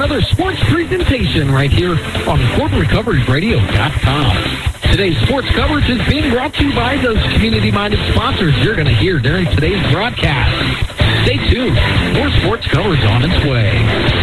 another sports presentation right here on FortRecoveryRadio.com. Today's sports coverage is being brought to you by those community-minded sponsors you're going to hear during today's broadcast. Stay tuned. More sports coverage on its way.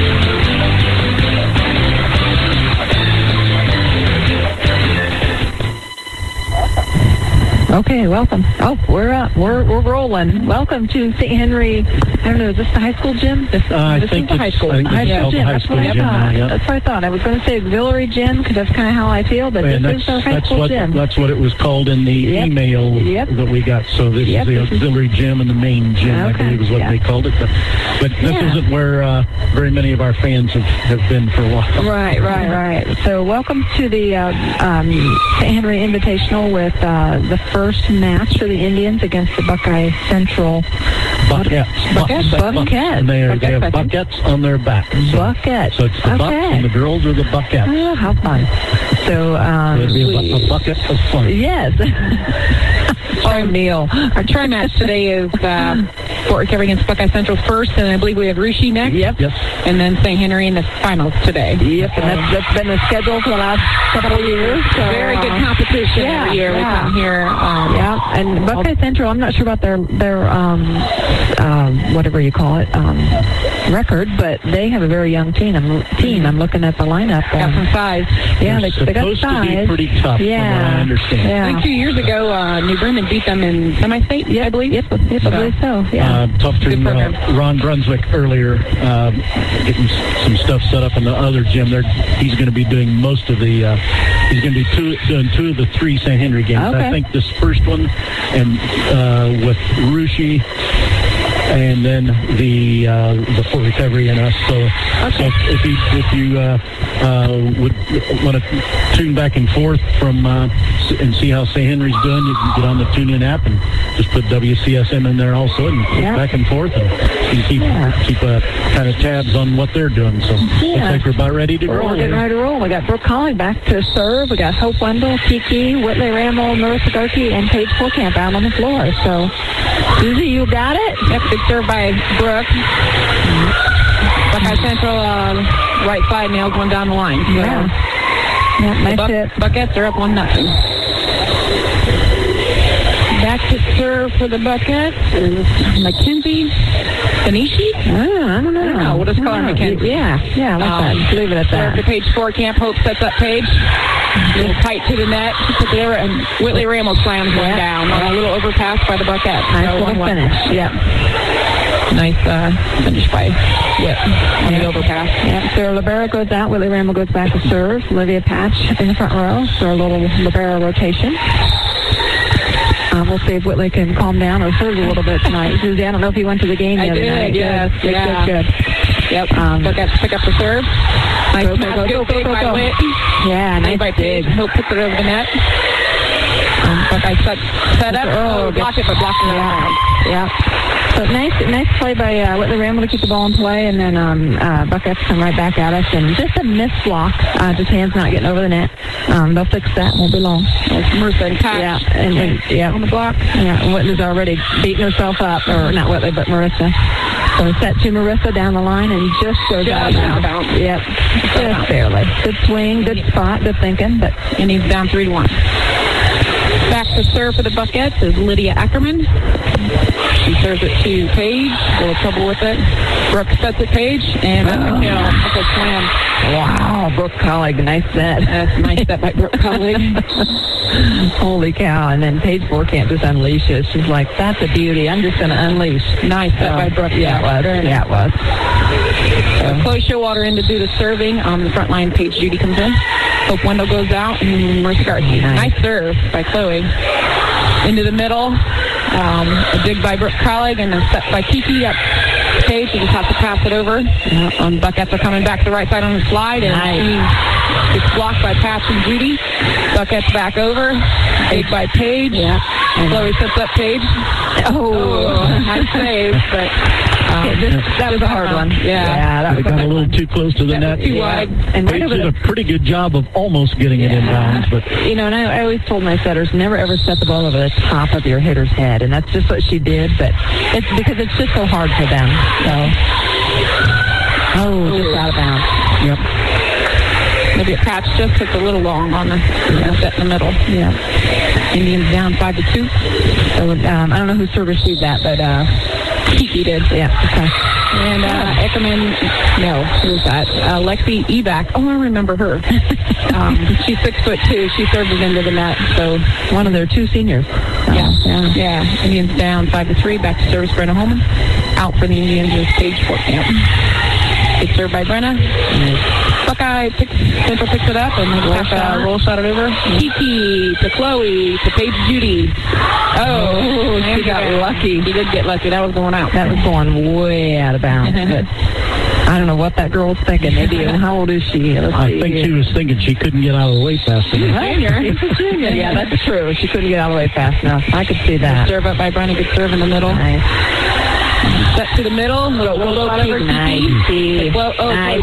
Okay, welcome. Oh, we're up. We're rolling. Welcome to St. Henry. I don't know, is this the high school gym? This I think is the high school. I think High school gym. high school gym now, yeah. That's what I thought. I was going to say auxiliary gym because that's kind of how I feel, but And this is our high school gym. That's what it was called in the email that we got. So this is the auxiliary gym and the main gym, I believe is what they called it. But this isn't where very many of our fans have been for a while. Right. So welcome to the St. Henry Invitational with the first match for the Indians against the Buckeye Central Buckets. And they have buckets on their backs. So, Buckets. So it's the Bucks and the girls are the Buckettes. Oh, how fun. So it'll be a bucket of fun. Yes. Neil. Our tri-match today is Fort Recovery against Buckeye Central first, and I believe we have Russia next. Yep. And then St. Henry in the finals today. Yep, and that's been the schedule for the last couple of years. So, very good competition every year. We come here. And Buckeye Central, I'm not sure about their whatever you call it, record, but they have a very young team. I'm looking at the lineup. Got some size. Yeah, they got supposed size. to be pretty tough, from what I understand. I think 2 years ago, New Bremen beat them in semi-state, I believe. Yep, I believe so. Yeah. Talked to Ron Brunswick earlier, getting some stuff set up in the other gym. He's going to be doing most of the. He's going to be doing two of the three St. Henry games. Okay. I think this first one, and with Russia, and then the Fort Recovery and us. So if you would want to tune back and forth from and see how St. Henry's doing, you can get on the TuneIn app and just put WCSM in there also and click back and forth and you keep kind of tabs on what they're doing. So looks like we're about ready to roll. We're getting ready to roll. We got Brooke Colling back to serve. We got Hope Wendell, Kiki, Whitley Ramel, Marissa Goki, and Paige Fulcamp out on the floor. So, Susie, you got it? Yep, good serve by Brooke. Buckeye Central, right side, nails one down the line. So nice hit. Buckets are up 1-0. Back to serve for the Buckets is Mackenzie Benishi. I don't know. We'll just call her Mackenzie. Yeah, I like that. Leave it at that. Serve to Paige Fulcamp. Hope sets up Paige. A little tight to the net. She puts it over, and Whitley Ramel slams one down. A little overpass by the Buckets. Nice little finish. Yep. Nice finish by Whit on the overpass. Yeah, so libero goes out. Whitley Ramel goes back to serve. Olivia Patch in the front row for a little libero rotation. We'll see if Whitley can calm down or serve a little bit tonight. Susie, I don't know if he went to the game the other night. Yes. Good. Yep. Buckets pick up the serve. Nice go by Whit. Yeah, nice by Paige. He'll put it over the net. Buckeye set up. Block it, but blocking it out. Yeah. So nice play by Whitley Ramel to keep the ball in play, and then Buckeyes come right back at us, and just a missed block, just hands not getting over the net. They'll fix that, won't be long. Marissa and Patch. On the block. Yeah, and Whitley's already beating herself up, or not Whitley, but Marissa. So set to Marissa down the line, and just goes out of bounds. Yep, just barely. Good swing, good spot, good thinking, and he's down 3-1. Back to serve for the Buckets is Lydia Ackerman. She serves it to Paige. A little trouble with it. Brooke sets it Paige, and that's a kill. That's a slam. Wow, Brooke Collig, nice set. That's a nice set by Brooke Collig. Holy cow. And then Paige Fulcamp just unleashes. She's like, that's a beauty. I'm just going to unleash. Nice set by Brooke. Yeah, it was. Chloe Showalter in to do the serving. On the front line, Paige Judy comes in. Hope Wendell goes out, and Marissa Garcia. Nice serve by Chloe. Into the middle. A dig by Brooke Collig and a set by Kiki up Paige. She just has to pass it over. Buckets are coming back to the right side on the slide, and it's blocked by Patch and Judy. Buckets back over. Dig by Paige. Yeah. Chloe sets up Paige. Nice save, but that was a hard one. Yeah, that got a little too close to the net. Too wide. And Paige did a pretty good job of almost getting it in bounds, but and I always told my setters never ever set the ball over the top of your hitter's head, and that's just what she did. But it's because it's just so hard for them. So, just out of bounds. Yep. Maybe a patch just took a little long on the set in the middle. Yeah. Indians down 5-2. So, I don't know who served received that, but Kiki did. yeah. Okay. And Eckerman, no, who was that? Lexi Evac. Oh, I remember her. She's 6'2". She served it into the net. So One of their 2 seniors. yeah. Indians down 5-3. Back to service, Brenna Holman. Out for the Indians is Paige Fortcamp. It's served by Brenna. Buckeye Central picks it up and roll shot it over. Kiki to Chloe to Paige Judy. Oh, she got lucky. He did get lucky. That was going out. That was going way out of bounds. But I don't know what that girl was thinking. Maybe even how old is she? I think she was thinking she couldn't get out of the way fast enough. Junior. Yeah, that's true. She couldn't get out of the way fast enough. I could see that. Serve up by Brenna. Good serve in the middle. Nice. Set to the middle. Nice. Chloe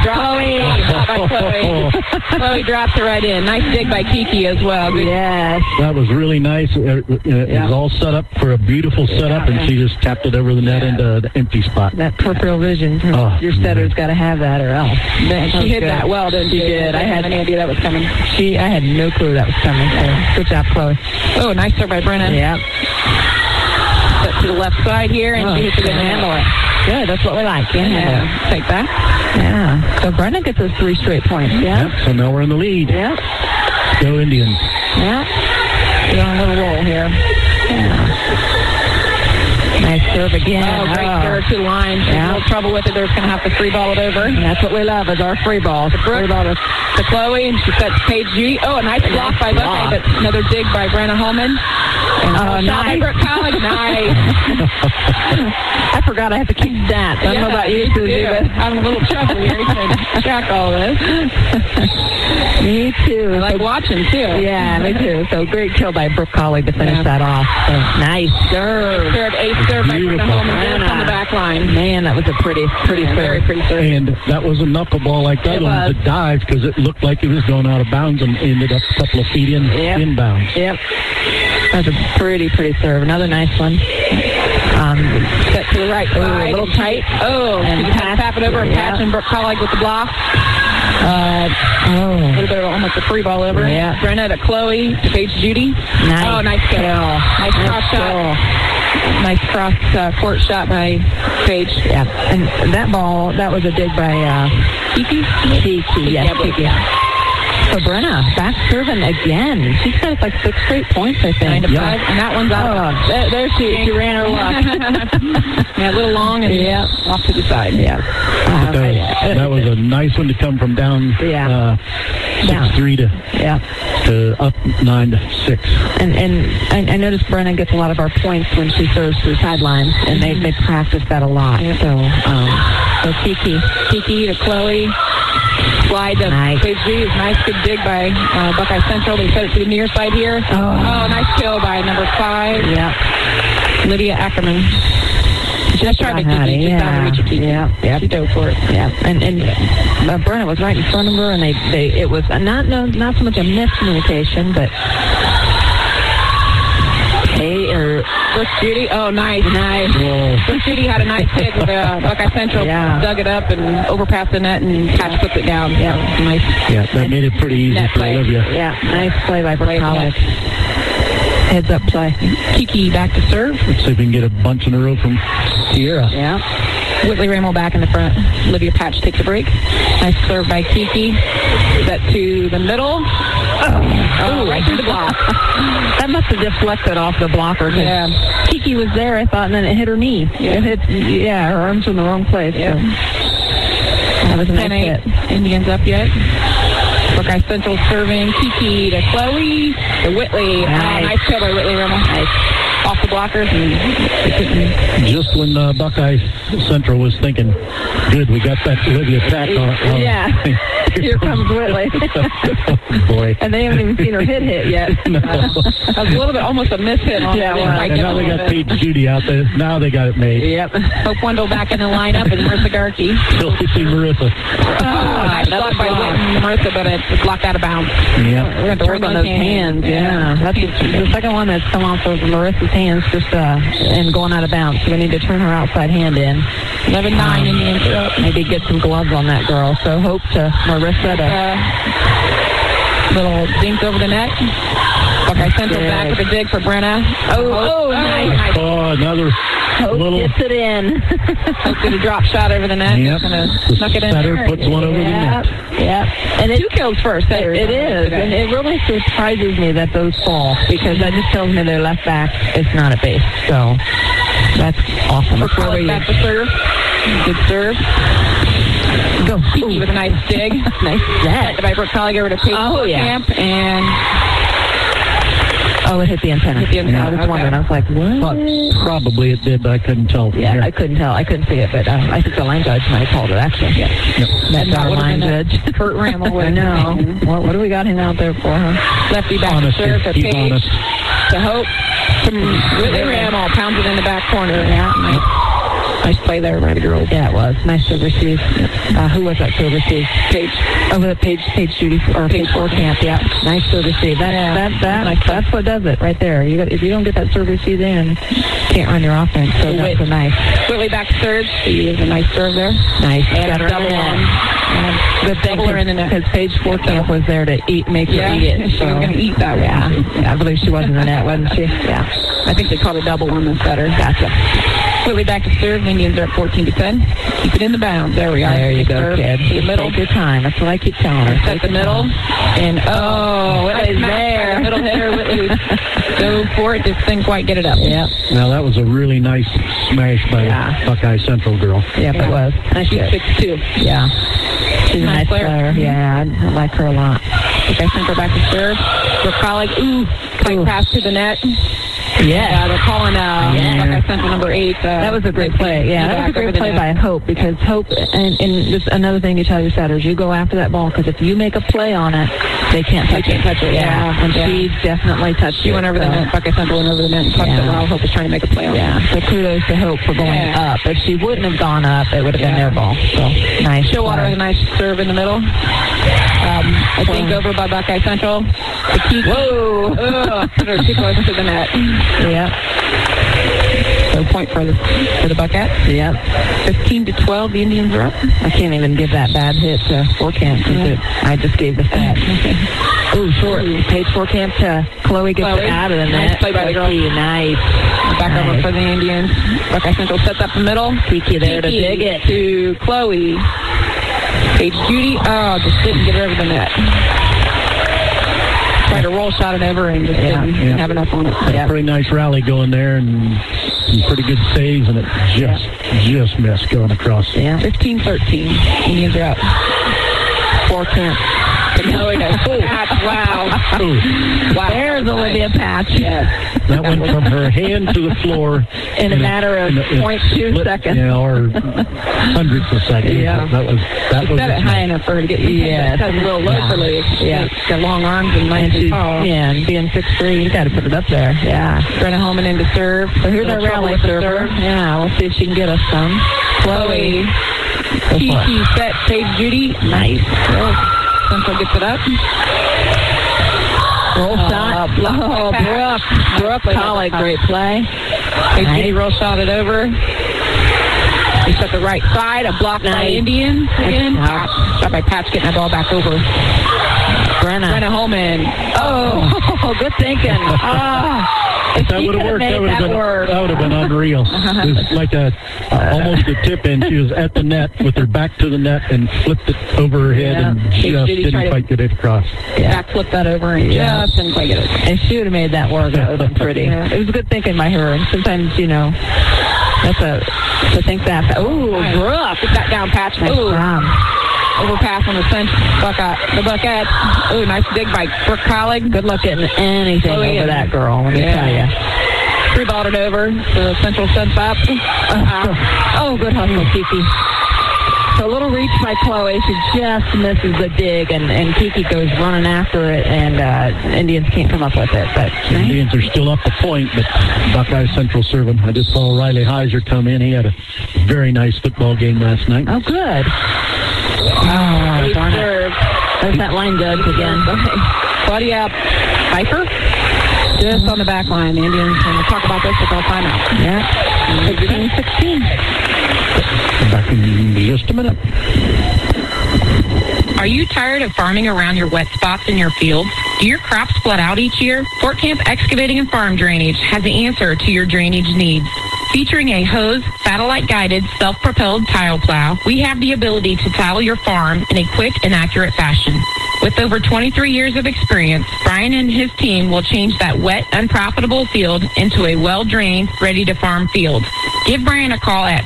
drops it right in. Nice dig by Kiki as well. Good. Yes. That was really nice. It was all set up for a beautiful setup, and she just tapped it over the net into the empty spot. That peripheral vision. Your setter's got to have that or else. She hit that well, didn't she? She did. I had any idea that was coming. I had no clue that was coming. So good job, Chloe. Oh, nice serve by Brenna. Yeah. Set to the left side here, and she hits it in the handle. Good. That's what we like. Yeah. Take that. Yeah. So Brenna gets those 3 straight points. Yeah. Yep, so now we're in the lead. Yeah. Go Indians. Yeah. We're on a little roll here. Yeah. Nice serve again. Oh, great serve to the line. There's a little trouble with it. They're going to have to free ball it over. And that's what we love is our free balls. Free ball to Chloe, and she sets Paige Judy. Oh, a nice block by Buckeye, but another dig by Brenna Holman. And nice. Brooke College. Nice. I forgot I have to keep stats. I don't know about you, Susie, but I'm a little trouble here. You can check all this. Me too. I like watching, too. Yeah, me too. So great kill by Brooke Colley to finish that off. So, nice serve. Ace serve by Brenna Holman on the back line. Man, that was a pretty serve. Very pretty serve. And that was a knuckleball like that one. It was a dive because it looked like it was going out of bounds and ended up a couple of feet inbounds. Yep. That was a pretty serve. Another nice one. Set to the right side. A little tight. And tap it over and catch and Brooke Colley with the block. A little bit of almost a free ball over. Yeah. Brenna to Chloe to Paige Judy. Nice. Oh, nice kill. Nice cross shot. Nice cross court shot by Paige. Yeah. And that ball, that was a dig by Kiki. Yes, Kiki. So Brenna, back serving again. She's got like 6 straight points, I think. 9-5, and that one's out. There she ran her luck. Yeah, a little long and off to the side. Yeah. That was a nice one to come from down 6-3 to up 9-6. And I noticed Brenna gets a lot of our points when she serves through sidelines, and they practice that a lot. So Kiki to Chloe. Slide to Paige Judy. Nice good dig by Buckeye Central. They set it to the near side here. Oh, nice kill by number 5. Yeah. Lydia Ackerman. Just tried to Kiki. Just down to reach a Kiki. Yeah. She dove for it. Yeah. And Brenna was right in front of her, and it was not so much a miscommunication, but Brooke Judy. Oh, nice. Brooke Judy had a nice hit with Buckeye Central. Dug it up and overpassed the net, and Patch puts it down. Yeah, nice. Yeah, that made it pretty easy for Olivia. Yeah, nice play by Brooke College. Heads up play. Kiki back to serve. Let's see if we can get a bunch in a row from Sierra. Yeah. Whitley Rammel back in the front. Olivia Patch takes a break. Nice serve by Kiki. Set to the middle. Oh, right through the block. That must have deflected off the blocker. Yeah. Kiki was there, I thought, and then it hit her knee. Yeah. Her arms in the wrong place. Yeah. So. That was a nice hit. Indians up yet. Buckeye Central serving Kiki to Chloe to Whitley. Nice kill by Whitley Rammel. Nice. Off the blockers. And just when Buckeye Central was thinking, good, we got that Olivia Patch on. Here comes Whitley. Oh, boy. And they haven't even seen her hit yet. No. That was a little bit, almost a miss hit on that one. And now they got Paige Judy out there. Now they got it made. Yep. Hope Wendell back in the lineup and Marissa Garkey. Still see Marissa. Nice block by Marissa, but it's blocked out of bounds. Yeah. We're going to work on those hands. Yeah. That's the second one that's come off of Marissa's hands just and going out of bounds. So we need to turn her outside hand in. 11-9 Indians are up. Maybe get some gloves on that girl. So hope to Marissa to... little dink over the net. Buckeye Central back with a dig for Brenna. Nice. Oh, another Hope little... gets it in. Hope did a drop shot over the net. Yep. Snuck it in Setter there. puts one over the net. Yep. And 2 kills first. It is. And it really surprises me that those fall because that just tells me their left back is not a base. So that's awesome. For College back to serve. Good serve. Go. Kiki with a nice dig. Nice set. By Brooke Collig over to Paige Camp. And... Oh, it hit the antenna. I was wondering. I was like, what? Well, probably it did, but I couldn't tell. Yeah, I couldn't tell. I couldn't see it, but I think the line judge might have called it, actually. Yeah. Yep. That's our line judge. Kurt Rammel. I know. What do we got him out there for, huh? Lefty back to serve to Paige. To Hope. Whitley Rammel pounds it in the back corner. Yeah. Nice play there by the girls. Yeah, it was. Nice to receive. Who was that to receive? Paige. Over the Paige Judy, or Paige Camp, yeah. Nice to receive. That's what does it right there. If you don't get that serve receive in, you can't run your offense. So that's so nice. Whitley back to third. She is a nice serve there. Nice. And a double on. Good thing her in the net. Because Paige Camp was there to make her eat it. She was going to eat that one. Yeah, I believe she was in the net, wasn't she? Yeah. I think they called a double on the setter. Gotcha. Whitley back to serve. Indians are at 14-10. Keep it in the bounds. There we are. There you go, kid. The middle. Take your time. That's what I keep telling her. Set the middle. And, Whitley's there. Middle hitter. Whitley go for it. Just didn't quite get it up. Yeah. Now, that was a really nice smash by the Buckeye Central girl. Yep, it was. Nice. She's 6'2". Yeah. She's a nice player. Yeah, I like her a lot. Buckeye Central back to serve. Brooke Collig. Tight pass to the net. Yeah. They're calling Buckeye Central number 8. That was a great play. Yeah, that was a great play by Hope because Hope, and just another thing you tell your setters, you go after that ball because if you make a play on it, they can't touch it. Yeah. And she definitely touched it. She went over the net. Buckeye Central went over the net and touched it while Hope was trying to make a play on it. Yeah. So kudos to Hope for going up. If she wouldn't have gone up, it would have been their ball. So nice. Showalter with a nice serve in the middle. I think over by Buckeye Central. Whoa! Too close to the net. Yeah. So point for the Buckettes. Yep. 15-12, the Indians are up. I can't even give that bad hit to Forkamp because I just gave the stat. Short. Paige Forkamp to Chloe gets it out of the net. Nice play by the girl. Nice. Back over for the Indians. Buckeye Central sets up the middle. Kiki there to dig it. To Chloe. Paige Judy. Just didn't get it over the net. Tried to roll shot it over and just didn't have enough on it. A pretty nice rally going there and some pretty good saves, and it just missed going across. Yeah. 15-13. Indians are up. Forkamp. Wow. There's Olivia Patch. Yes. That went from her hand to the floor in a matter of 0.2 seconds. Yeah, or hundredths of seconds. Yeah. That was set it high enough for her to get it's a little low for Lee. Yeah. She's got long arms and nice and tall. Yeah, and being 6'3", you got to put it up there. Yeah. Brenna Holman in to serve. So here's our rally server. Yeah, we'll see if she can get us some. Chloe. Kiki set. Paige Judy. Nice. Central gets it up. Roll shot. Brooke Collig, great play. Paige Judy roll shot it over. They set the right side. A block by Indians again. Shot by Patch getting the ball back over. Brenna Holman. Oh, good thinking. If that would have worked, that would have been unreal. It was like almost a tip in. She was at the net with her back to the net and flipped it over her head and just didn't quite get it across. Back flipped that over and just didn't quite get it. And she would have made that work. It would have been pretty. It was good thinking by her. And sometimes, that's to think that. Brooke. Get that down, Patch. Overpass on the Buckettes. Nice dig by Brooke Collig. Good luck getting anything over that girl, let me tell you. Three-balled it over. The Central sets up. Good hustle, Kiki. So a little reach by Chloe. She just misses the dig, and Kiki goes running after it, and Indians can't come up with it. But Indians are still up a point, but Buckeye Central serving. I just saw Riley Heiser come in. He had a very nice football game last night. Oh, good. Darn it. There's that line judge again. Claudia Pfeiffer. Just on the back line. The Indians, when we talk about this, they'll call timeout. Yeah. 15-16. just a minute. Are you tired of farming around your wet spots in your fields? Do your crops flood out each year? Fort Camp Excavating and Farm Drainage has the answer to your drainage needs. Featuring a hose, satellite-guided, self-propelled tile plow, we have the ability to tile your farm in a quick and accurate fashion. With over 23 years of experience, Brian and his team will change that wet, unprofitable field into a well-drained, ready-to-farm field. Give Brian a call at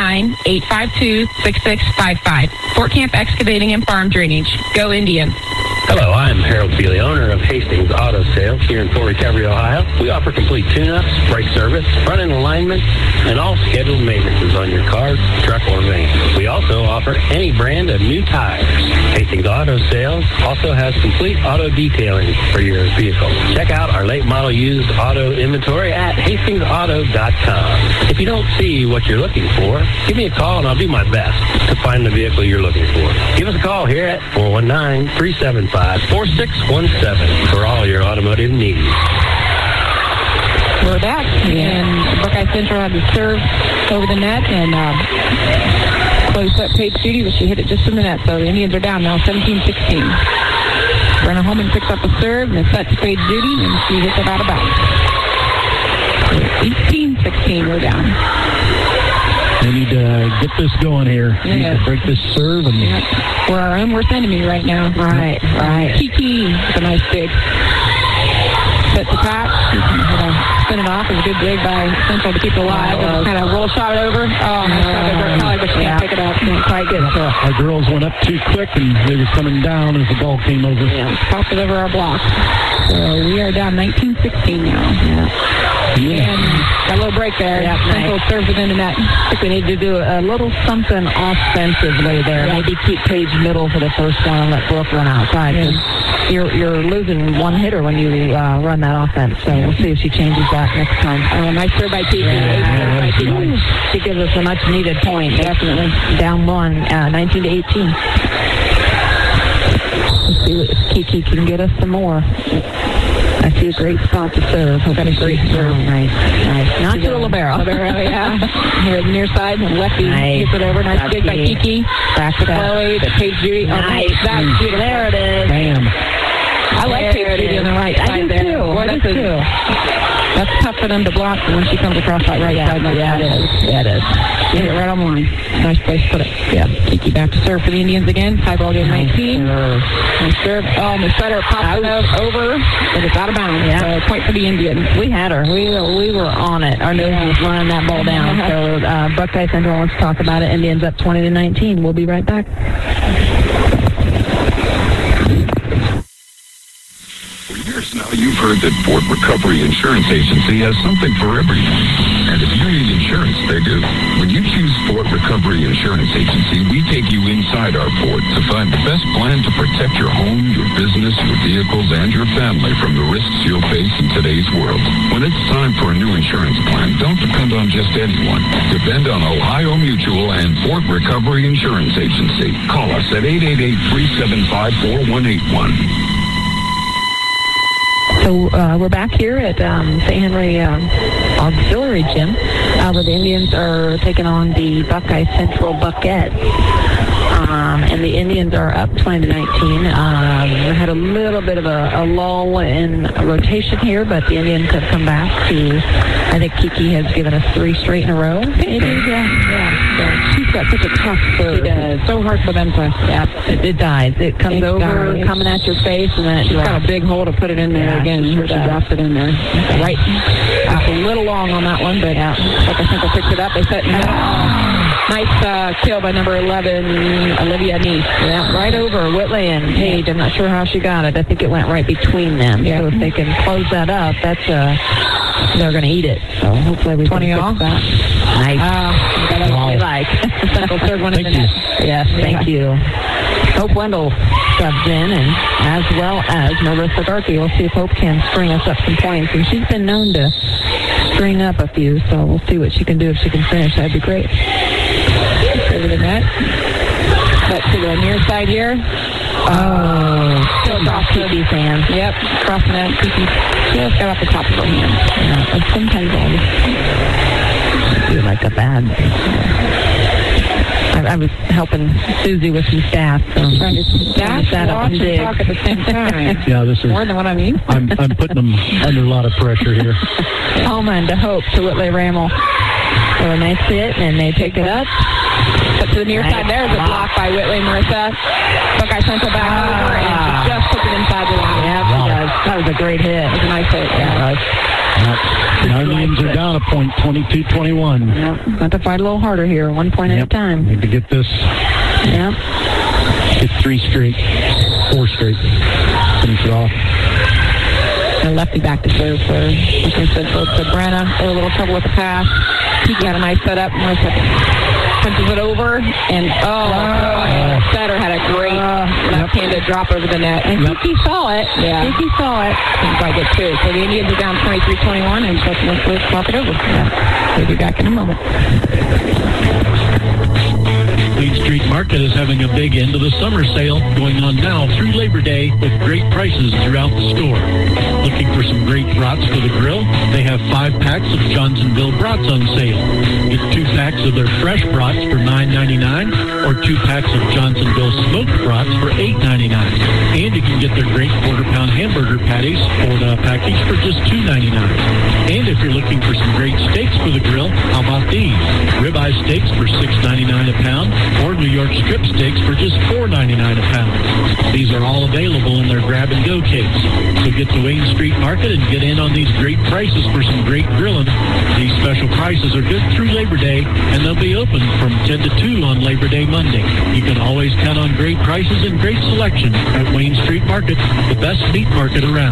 419-852-6655. Fort Camp Excavating and Farm Drainage. Go Indians. Hello, I'm Harold Feely, owner of Hastings Auto Sales here in Fort Recovery, Ohio. We offer complete tune-ups, brake service, front-end alignment, and all scheduled maintenances on your car, truck, or van. We also offer any brand of new tires. Hastings Auto Sales also has complete auto detailing for your vehicle. Check out our late model used auto inventory at HastingsAuto.com. If you don't see what you're looking for, give me a call and I'll do my best to find the vehicle you're looking for. Give us a call here at 419-375-4617 for all your automotive needs. We're back, and Buckeye Central had to serve over the net and closed up Paige Judy, but she hit it just in the net, so the Indians are down now 17-16. Brenna Holman picks up a serve and it's set to Paige Judy, and she hits it out of bounds. 18-16, we're down. They need to get this going here. They need to break this serve. And we're our own worst enemy right now. Right. Kiki with a nice dig. Set the top. Spin it off. It was a good dig by Central to keep it alive. And kind of roll shot it over. Oh, nice shot by Brooke Kelly, but she can't pick it up. Can't quite get it. Our girls went up too quick, and they were coming down as the ball came over. Yeah, popped it over our block. So we are down 19-16 now. And a little break there. Central serves within the net. I think we need to do a little something offensively there. Maybe keep Paige middle for the first one and let Brooke run outside. You're losing one hitter when you run that offense. So we'll see if she changes that next time. Nice serve by Kiki. She gives us a much-needed point. Definitely. Down one, 19-18. Let's see if Kiki can get us some more. I see a great spot to serve. Got a great serve. Nice. Not to a libero. Here at the near side, and Lefty gets it over. Nice dig by Kiki. Back to Chloe, to Paige Judy. Nice. There it is. Bam. I like Paige Judy on the right side there. Boy, that's too. That's tough for them to block when she comes across that right side. It is. Hit it right on the line. Nice place to put it. Yeah. Kiki back to serve for the Indians again. Tie ball game 19. Nice serve. Oh, the setter popped it over, but it's out of bounds. Yeah. So point for the Indians. We had her. We were on it. Our nose was running that ball down. So Buckeye Central wants to talk about it. Indians up 20-19. We'll be right back. Now, you've heard that Fort Recovery Insurance Agency has something for everyone. And if you need insurance, they do. When you choose Fort Recovery Insurance Agency, we take you inside our fort to find the best plan to protect your home, your business, your vehicles, and your family from the risks you'll face in today's world. When it's time for a new insurance plan, don't depend on just anyone. Depend on Ohio Mutual and Fort Recovery Insurance Agency. Call us at 888-375-4181. So we're back here at St. Henry Auxiliary Gym, where the Indians are taking on the Buckeye Central Buckettes. And the Indians are up 20-19. We had a little bit of a lull in rotation here, but the Indians have come back to, I think Kiki has given us 3 straight in a row. Yeah. She's got such a tough serve. She does. So hard for them to... Yeah, it dies. It comes over, coming at your face, and then she's got a big hole to put it in there again. She drops it in there. Right. It's a little long on that one, but Buckeye Central picks it up. They set it up. Nice kill by number 11, Olivia Neese. Yeah, right over Whitley and Paige. I'm not sure how she got it. I think it went right between them. Yeah. So if they can close that up, that's they're going to eat it. So hopefully we 20 can off fix that. Nice. That's what we like. Central third one in the net. Yes, thank you. Hope Wendell subs in, and as well as Marissa Garkey. We'll see if Hope can string us up some points. And she's been known to string up a few, so we'll see what she can do if she can finish. That'd be great. Over the net. Back to the near side here. Still off Kiki's hand. Yep, cross the net. Kiki just got off the top of her hand. Yeah, and sometimes I'll do like a bad... I was helping Susie with some staff. So trying to staff, watch, and talk at the same time. Yeah, this is more than what I mean. I'm putting them under a lot of pressure here. Holman to Hope to Whitley Rammel. So a nice hit, and they pick it up. But to the near side, there's a block by Whitley Marissa. Buckeye Central back over, and she just took it inside the line. Yeah, she does. That was a great hit. It was a nice hit. Yeah. Now Indians are down a point, 22-21. Yep. Got to fight a little harder here, 1 point at a time. Need to get this. Yep. Get 4 straight. Finish it off. The lefty back to serve for, like I said, both to Brenna. A little trouble with the pass. He got a nice setup. Marissa punches it over, and Setter had a great left-handed drop over the net. And Kiki saw it. Yeah. Kiki saw it. Didn't quite get to. So the Indians are down 23-21, and just let's talk it over. Yeah. We'll be back in a moment. Main Street Market is having a big end of the summer sale going on now through Labor Day with great prices throughout the store. Looking for some great brats for the grill? They have 5 packs of Johnsonville brats on sale. Get 2 packs of their fresh brats for $9.99 or 2 packs of Johnsonville smoked brats for $8.99. And you can get their great quarter-pound hamburger patties for the package for just $2.99. And if you're looking for some great steaks for the grill, how about these? Ribeye steaks for $6.99 a pound, or New York strip steaks for just $4.99 a pound. These are all available in their grab-and-go kits. So get to Wayne Street Market and get in on these great prices for some great grilling. These special prices are good through Labor Day, and they'll be open from 10 to 2 on Labor Day Monday. You can always count on great prices and great selection at Wayne Street Market, the best meat market around.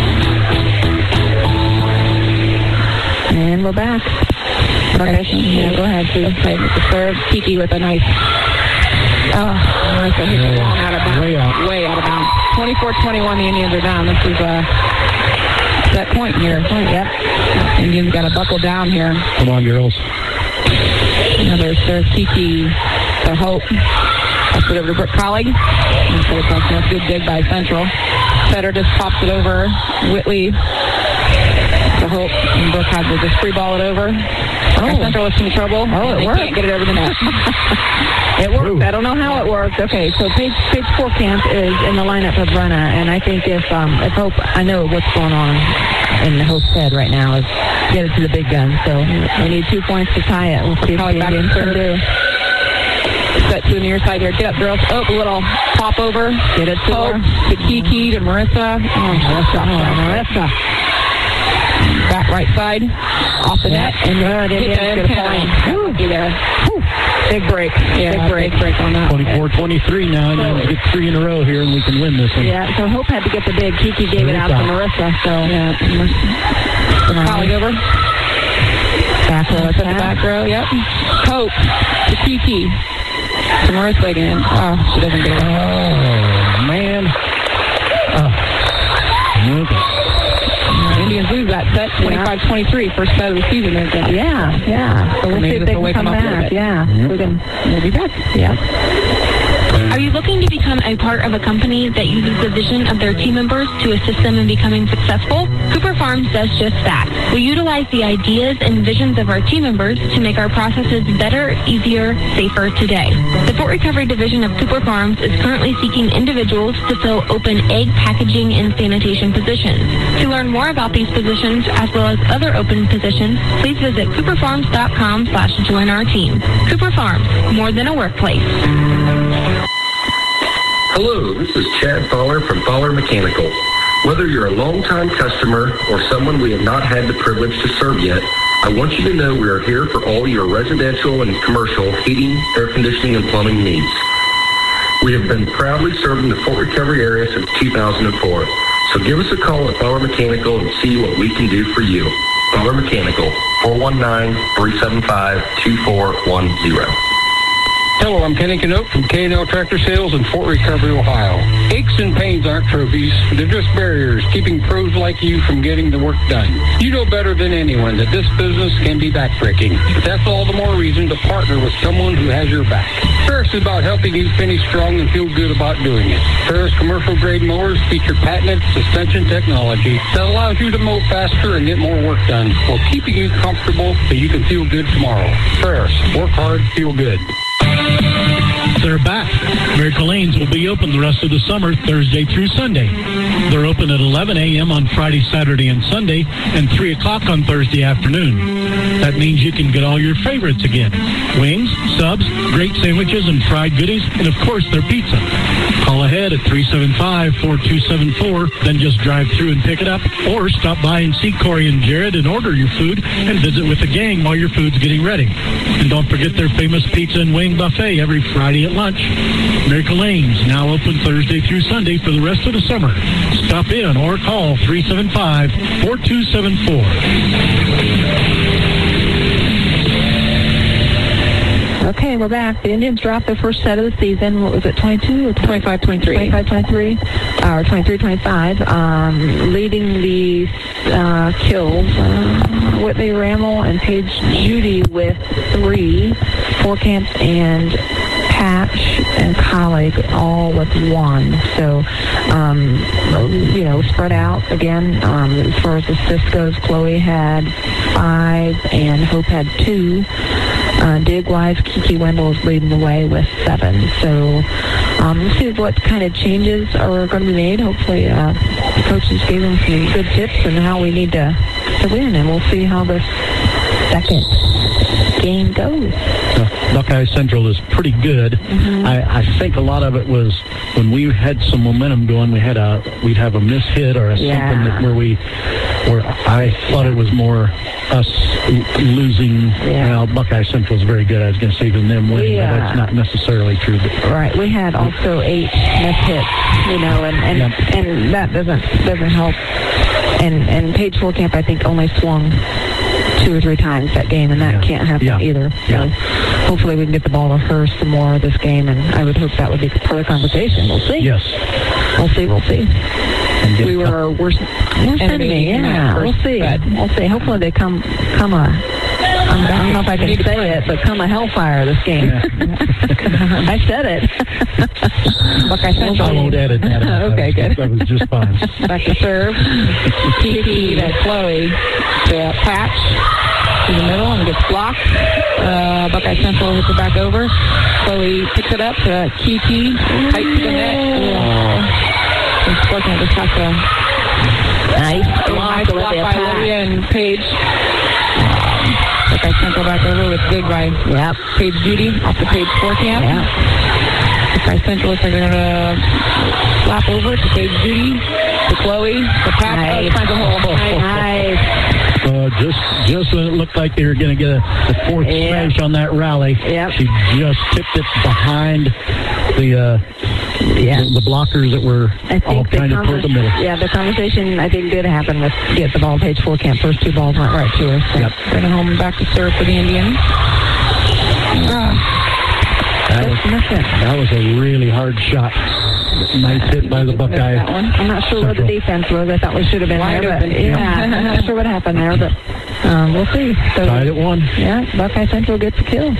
And we're back. Okay. Yeah, go ahead, Sue. Okay, with the serve. Kiki with a nice... Marissa hit the ball out of bounds. Way out of bounds. 24-21, the Indians are down. This is that point here. Yep. Indians got to buckle down here. Come on, girls. Another serve. Kiki to Hope. That's it over to Brooke Collig. That's a good dig by Central. Setter just pops it over. Whitley to Hope. And Brooke had to just free ball it over. Central with some trouble. It worked. Can't get it over the net. It worked. I don't know how it worked. Okay, so page 4 camp is in the lineup for Brenna, and I think if Hope, I know what's going on in Hope's head right now is get it to the big gun. So we need 2 points to tie it. We'll see what the Indians can do. Set to the near side here. Get up, girls. A little pop over. Get it to Hope. To Kiki, to Marissa. Marissa. Back right side. Off the net. And Indians get a point. Big break. Yeah, big break on that. 24-23 now. And we get 3 in a row here, and we can win this one. Yeah, so Hope had to get the big. Kiki gave it out to Marissa. So, yeah. Collig over. Back row. To the back row, yep. Hope to Kiki. To Marissa again. Oh, she doesn't get it. Oh, man. Okay. Indians lose that set, 25-23, first set of the season. Yeah. So we'll see if they can come back. Yeah. We'll be back. Yeah. Are you looking to become a part of a company that uses the vision of their team members to assist them in becoming successful? Cooper Farms does just that. We utilize the ideas and visions of our team members to make our processes better, easier, safer today. The Fort Recovery Division of Cooper Farms is currently seeking individuals to fill open egg packaging and sanitation positions. To learn more about these positions, as well as other open positions, please visit cooperfarms.com/join our team. Cooper Farms, more than a workplace. Hello, this is Chad Fowler from Fowler Mechanical. Whether you're a longtime customer or someone we have not had the privilege to serve yet, I want you to know we are here for all your residential and commercial heating, air conditioning, and plumbing needs. We have been proudly serving the Fort Recovery area since 2004. So give us a call at Fowler Mechanical and see what we can do for you. Fowler Mechanical, 419-375-2410. Hello, I'm Kenny Canote from K&L Tractor Sales in Fort Recovery, Ohio. Aches and pains aren't trophies. They're just barriers keeping pros like you from getting the work done. You know better than anyone that this business can be backbreaking. But that's all the more reason to partner with someone who has your back. Ferris is about helping you finish strong and feel good about doing it. Ferris commercial grade mowers feature patented suspension technology that allows you to mow faster and get more work done while keeping you comfortable so you can feel good tomorrow. Ferris, work hard, feel good. They're back. Miracle Lanes will be open the rest of the summer, Thursday through Sunday. They're open at 11 a.m. on Friday, Saturday, and Sunday, and 3 o'clock on Thursday afternoon. That means you can get all your favorites again. Wings, subs, great sandwiches, and fried goodies, and of course, their pizza. Call ahead at 375-4274, then just drive through and pick it up, or stop by and see Corey and Jared and order your food and visit with the gang while your food's getting ready. And don't forget their famous pizza and wing buffet every Friday at lunch. Miracle Lanes, now open Thursday through Sunday for the rest of the summer. Stop in or call 375-4274. Okay, we're back. The Indians dropped their first set of the season. What was it, 22 or 25-23? 25-23, or 23-25. Leading the kills, Whitney Rammel and Paige Judy with 3. Forkamp and Patch and Colleague all with 1. So, spread out again. As far as assists goes, Chloe had 5 and Hope had 2. Dig-wise, Kiki Wendell is leading the way with 7. So we'll see what kind of changes are going to be made. Hopefully the coaches gave them some good tips on how we need to win, and we'll see how this second game goes. Buckeye Central is pretty good. Mm-hmm. I think a lot of it was when we had some momentum going. We'd have a miss hit or something where I thought it was more us losing. Well, Buckeye Central is very good. I was going to say even them winning, but that's not necessarily true. Right. We had also 8 miss hits, and that doesn't help. And Paige Forkamp, I think, only swung 2 or 3 times that game, and that can't happen either. So hopefully we can get the ball to her some more this game, and I would hope that would be part of the conversation. We'll see. Yes. We'll see. We were our worst enemy. We'll see. We'll see. Hopefully they come a, I don't know if I can say it, but come a hellfire this game. I said it. Buckeye Central. I won't edit that. Okay, good. That was just fine. Back to serve. Kiki to Chloe to Patch in the middle and gets blocked. Buckeye Central hits it back over. Chloe picks it up to Kiki. Tight to the net. And Sporting just has to nice block by Olivia and Paige. Buckeye Central back over with good by Paige Judy off the Paige Forkamp. Buckeye Central looks like they're going to slap over to Paige Judy, to Chloe, to Pat. Nice. Just when it looked like they were going to get a 4th smash on that rally, she just tipped it behind the blockers that were all kind of toward the middle. Yeah, the conversation, I think, did happen with get the ball Paige Forkamp. First 2 balls went right to her. So. Bringing home back to serve for the Indians. That was a really hard shot. Nice hit by the Buckeye. I'm not sure where the defense was. I thought we should have been there, but I'm not sure what happened there, but we'll see. So, tied at 1. Yeah, Buckeye Central gets a kill.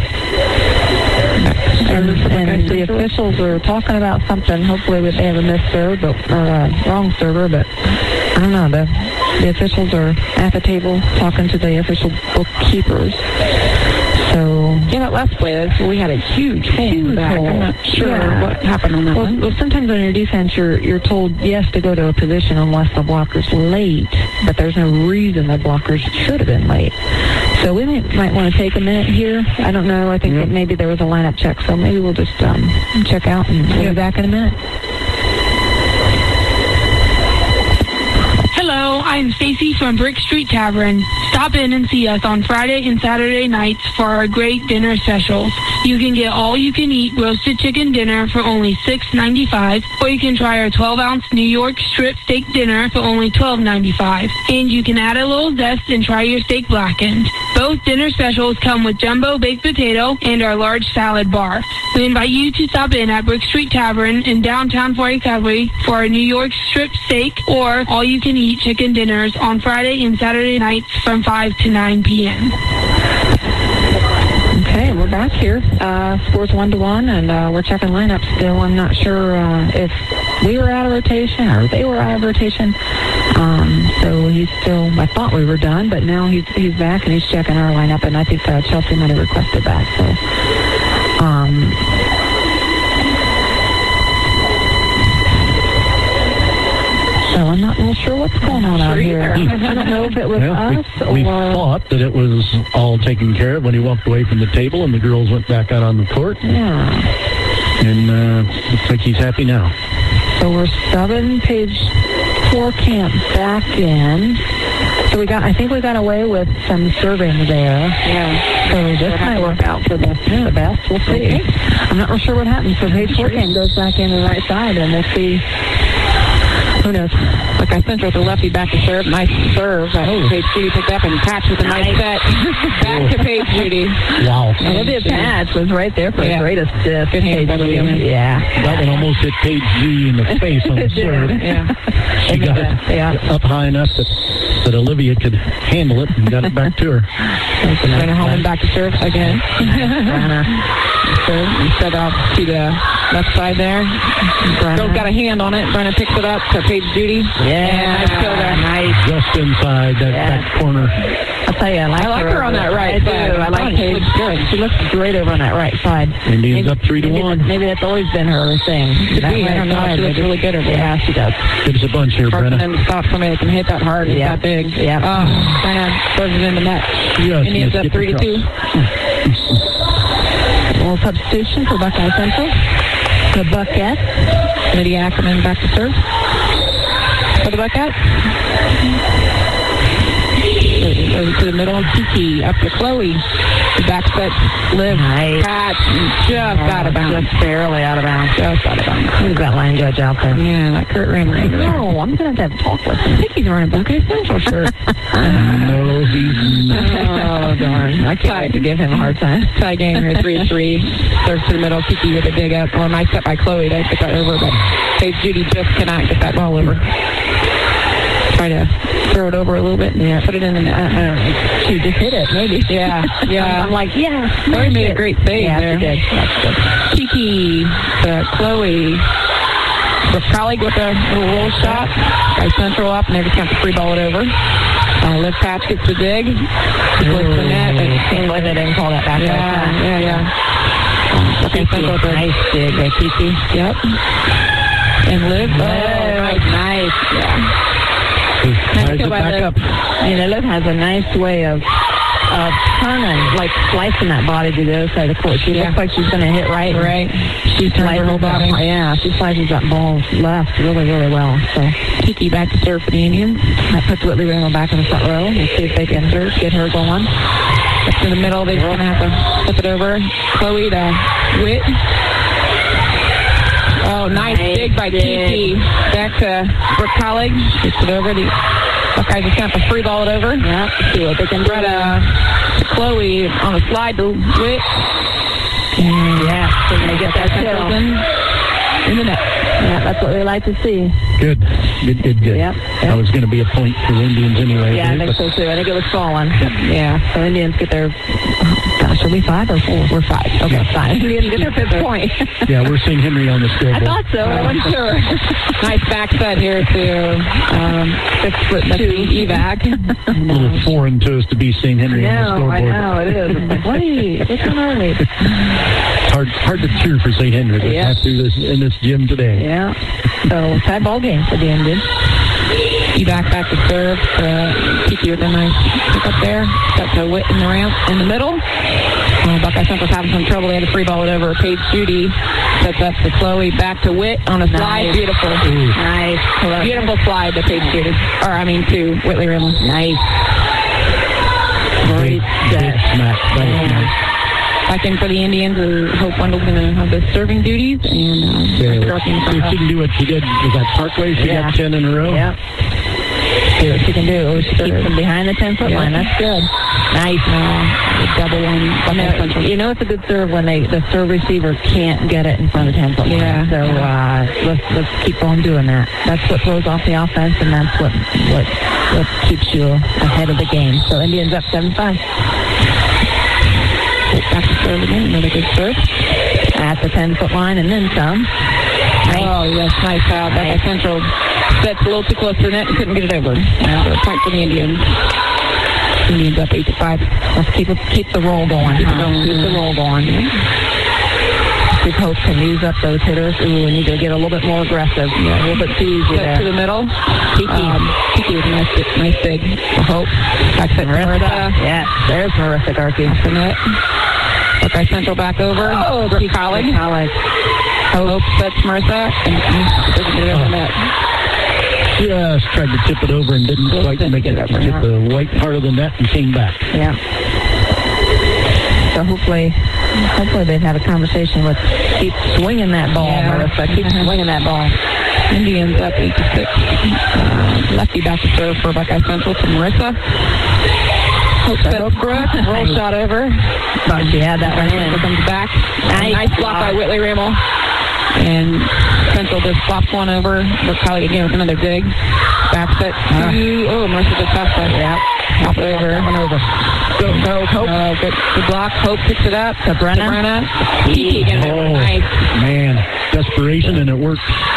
And the officials are talking about something. Hopefully they have a missed serve, or a wrong server, but I don't know. The officials are at the table talking to the official bookkeepers. So that last play, we had a huge hole back. I'm not sure what happened on that one. Well, sometimes on your defense, you're told yes to go to a position unless the blocker's late, but there's no reason the blockers should have been late. So we might want to take a minute here. I don't know. I think that maybe there was a lineup check, so maybe we'll just check out and we'll be back in a minute. Hello, I'm Stacy from Brick Street Tavern. Stop in and see us on Friday and Saturday nights for our great dinner specials. You can get all-you-can-eat roasted chicken dinner for only $6.95, or you can try our 12-ounce New York strip steak dinner for only $12.95. And you can add a little zest and try your steak blackened. Both dinner specials come with jumbo baked potato and our large salad bar. We invite you to stop in at Brick Street Tavern in downtown Fort Recovery for our New York strip steak or all-you-can-eat chicken dinners on Friday and Saturday nights from 5 to 9 p.m. Okay, we're back here. Scores 1-1, and we're checking lineups still. I'm not sure if we were out of rotation or they were out of rotation. So he's still, I thought we were done, but now he's back and he's checking our lineup, and I think Chelsea might have requested that. So what's going on out here. I don't know if it was us we or... thought that it was all taken care of when he walked away from the table and the girls went back out on the court. Yeah. And looks like he's happy now. So we're subbing page 4 camp back in. So I think we got away with some serving there. Yeah. So this might work out for the best. We'll see. Okay. I'm not real sure what happens. So page 4 camp goes back in the right side, and we'll see. Who knows? Buckeye Central with a lefty back to serve. Nice serve. Paige Judy picked up and Patch with a nice set. Back to Paige Judy. Wow. Olivia Patch was right there for a great assist. Good hand by Olivia. Yeah. That one almost hit Paige Judy in the face on the serve. Yeah. She got it up high enough that Olivia could handle it and got it back to her. Brenna Holman back to serve again. Brenna serve. We set off to the left side there. Girl's got a hand on it. Brenna picks it up to Paige Judy. Yeah. Nice kill there. Nice. Just inside that corner. I'll tell you, I like her on that right side. I like Paige. She looks great over on that right side. Indians up 3-1. Maybe that's always been her thing. I don't know. She looks really good over there. Yeah, she does. Give us a bunch here, Brenna. And stop somebody that can hit that hard. It's that big. Yeah. Brenna throws it in the net. Yes, Indians up 3-2. A little substitution for Buckeye Central. The Buckets. Lydia Ackerman back to serve for the Buckets. Over to the middle of Kiki, up to Chloe. The back set, Liv, Patch, just out of bounds. Just barely out of bounds. Just out of bounds. Who's that line judge out there? Yeah, that Kurt Rammer. No, I'm going to have to talk with him. I think he's wearing a Buckeye Central shirt. No, he's not. Oh, darn. I tried to give him a hard time. Tie game here, 3-3. Serves to the middle, Kiki with a dig up. Oh, nice set by Chloe. They get that over, but Paige Judy just cannot get that ball over. Try to throw it over a little bit and put it in the net. She just hit it, maybe. Yeah. I'm like, yeah. Chloe made a great save there. She did. That's good. Kiki to Chloe. Colleague with a little roll shot. By Central up, and they just have to free ball it over. Liv Patch gets the dig. She puts the net. Seems like they didn't call that back. Yeah. Okay, Central with a nice dig by Kiki. Yep. And Liv. Nice. Yeah. Nice kill by Liv. Liv has a nice way of turning, like slicing that body to the other side of the court. She looks like she's going to hit right. She turns her whole body. Yeah, she slices that ball left really, really well. So Kiki back to serve for the Indians. That puts Whitley Rainbow back in the front row. We'll see if they can get her going. Up to the middle, they're going to have to flip it over. Chloe to Whit. Oh, nice dig by Kiki. Back to Brooke Colleague. Gets it over. The Buckeyes just have to free ball it over. Yeah, see what they can do. To Chloe on a slide to Whit. Yeah, so they get that kill in the net. Yeah, that's what we like to see. Good. Yep. That was going to be a point for the Indians anyway. Yeah, I think so too. I think it was falling. Yeah. So Indians get their, are we 5 or 4? We're 5. Okay, 5. Indians get their 5th point. Yeah, we're seeing Henry on the scoreboard. I thought so. I wasn't sure. Nice back set here to 6'2" evac. A little foreign to us to be seeing Henry on the scoreboard. I know, it is. What's going on? Hard to cheer for St. Henry, but have to in this gym today. Yeah. So, tie ball game for the Indians. Evac back to serve. Kiki with a nice pick up there. Got to Whit in the ramp in the middle. Buckeye Central's having some trouble. They had to free ball it over. Paige Judy sets up to Chloe. Back to Whit on a slide. Nice. Beautiful. Nice. Beautiful slide to Paige Judy. To Whitley Rimland. Nice. Great smack. That was nice. Back in for the Indians. Hope Wendell's going to have the serving duties. And see if she can do what she did with that Parkway. She got 10 in a row. Yeah. See what she can do. She keeps them behind the 10-foot line. That's good. Nice. Double one. You know it's a good serve when the serve receiver can't get it in front of the 10-foot line. Yeah. So let's keep on doing that. That's what throws off the offense, and that's what keeps you ahead of the game. So Indians up 7-5. Back to serve again. Another good serve. At the 10-foot line and then some. Nice. Oh, yes. Nice foul. Buckeye Central sets a little too close to the net and couldn't get it over. So point for the Indians. Indians up 8-5. Let's keep the roll going. Keep the roll going. See if Hope can use up those hitters. Ooh, we need to get a little bit more aggressive. Yeah, a little bit too easy there. To the middle. Kiki with a nice big Hope. Back to Marissa. Yeah, there's Marissa Garkey. Off the net. Buckeye Central back over. Oh, Brooke Collig. Hope sets Marissa. And doesn't get it over the net. Just tried to tip it over and didn't quite make it. Hit the white part of the net and came back. Yeah. So hopefully they'd have a conversation with keep swinging that ball, Marissa. Keep swinging that ball. Indians up 8-6. Lefty back to serve for Buckeye Central to Marissa. Hope sets Brooke. Roll shot over. Thought she had that one in. Comes back. Nice block by Whitley Rammel. And Central just flops one over. Brooke Collig again with another dig. Back set to, Marissa DeTesta. Yeah. Hop over. One over. Go, Hope. Good block. Hope picks it up. To Brenna. Kiki again. Nice. Man, desperation, and it worked.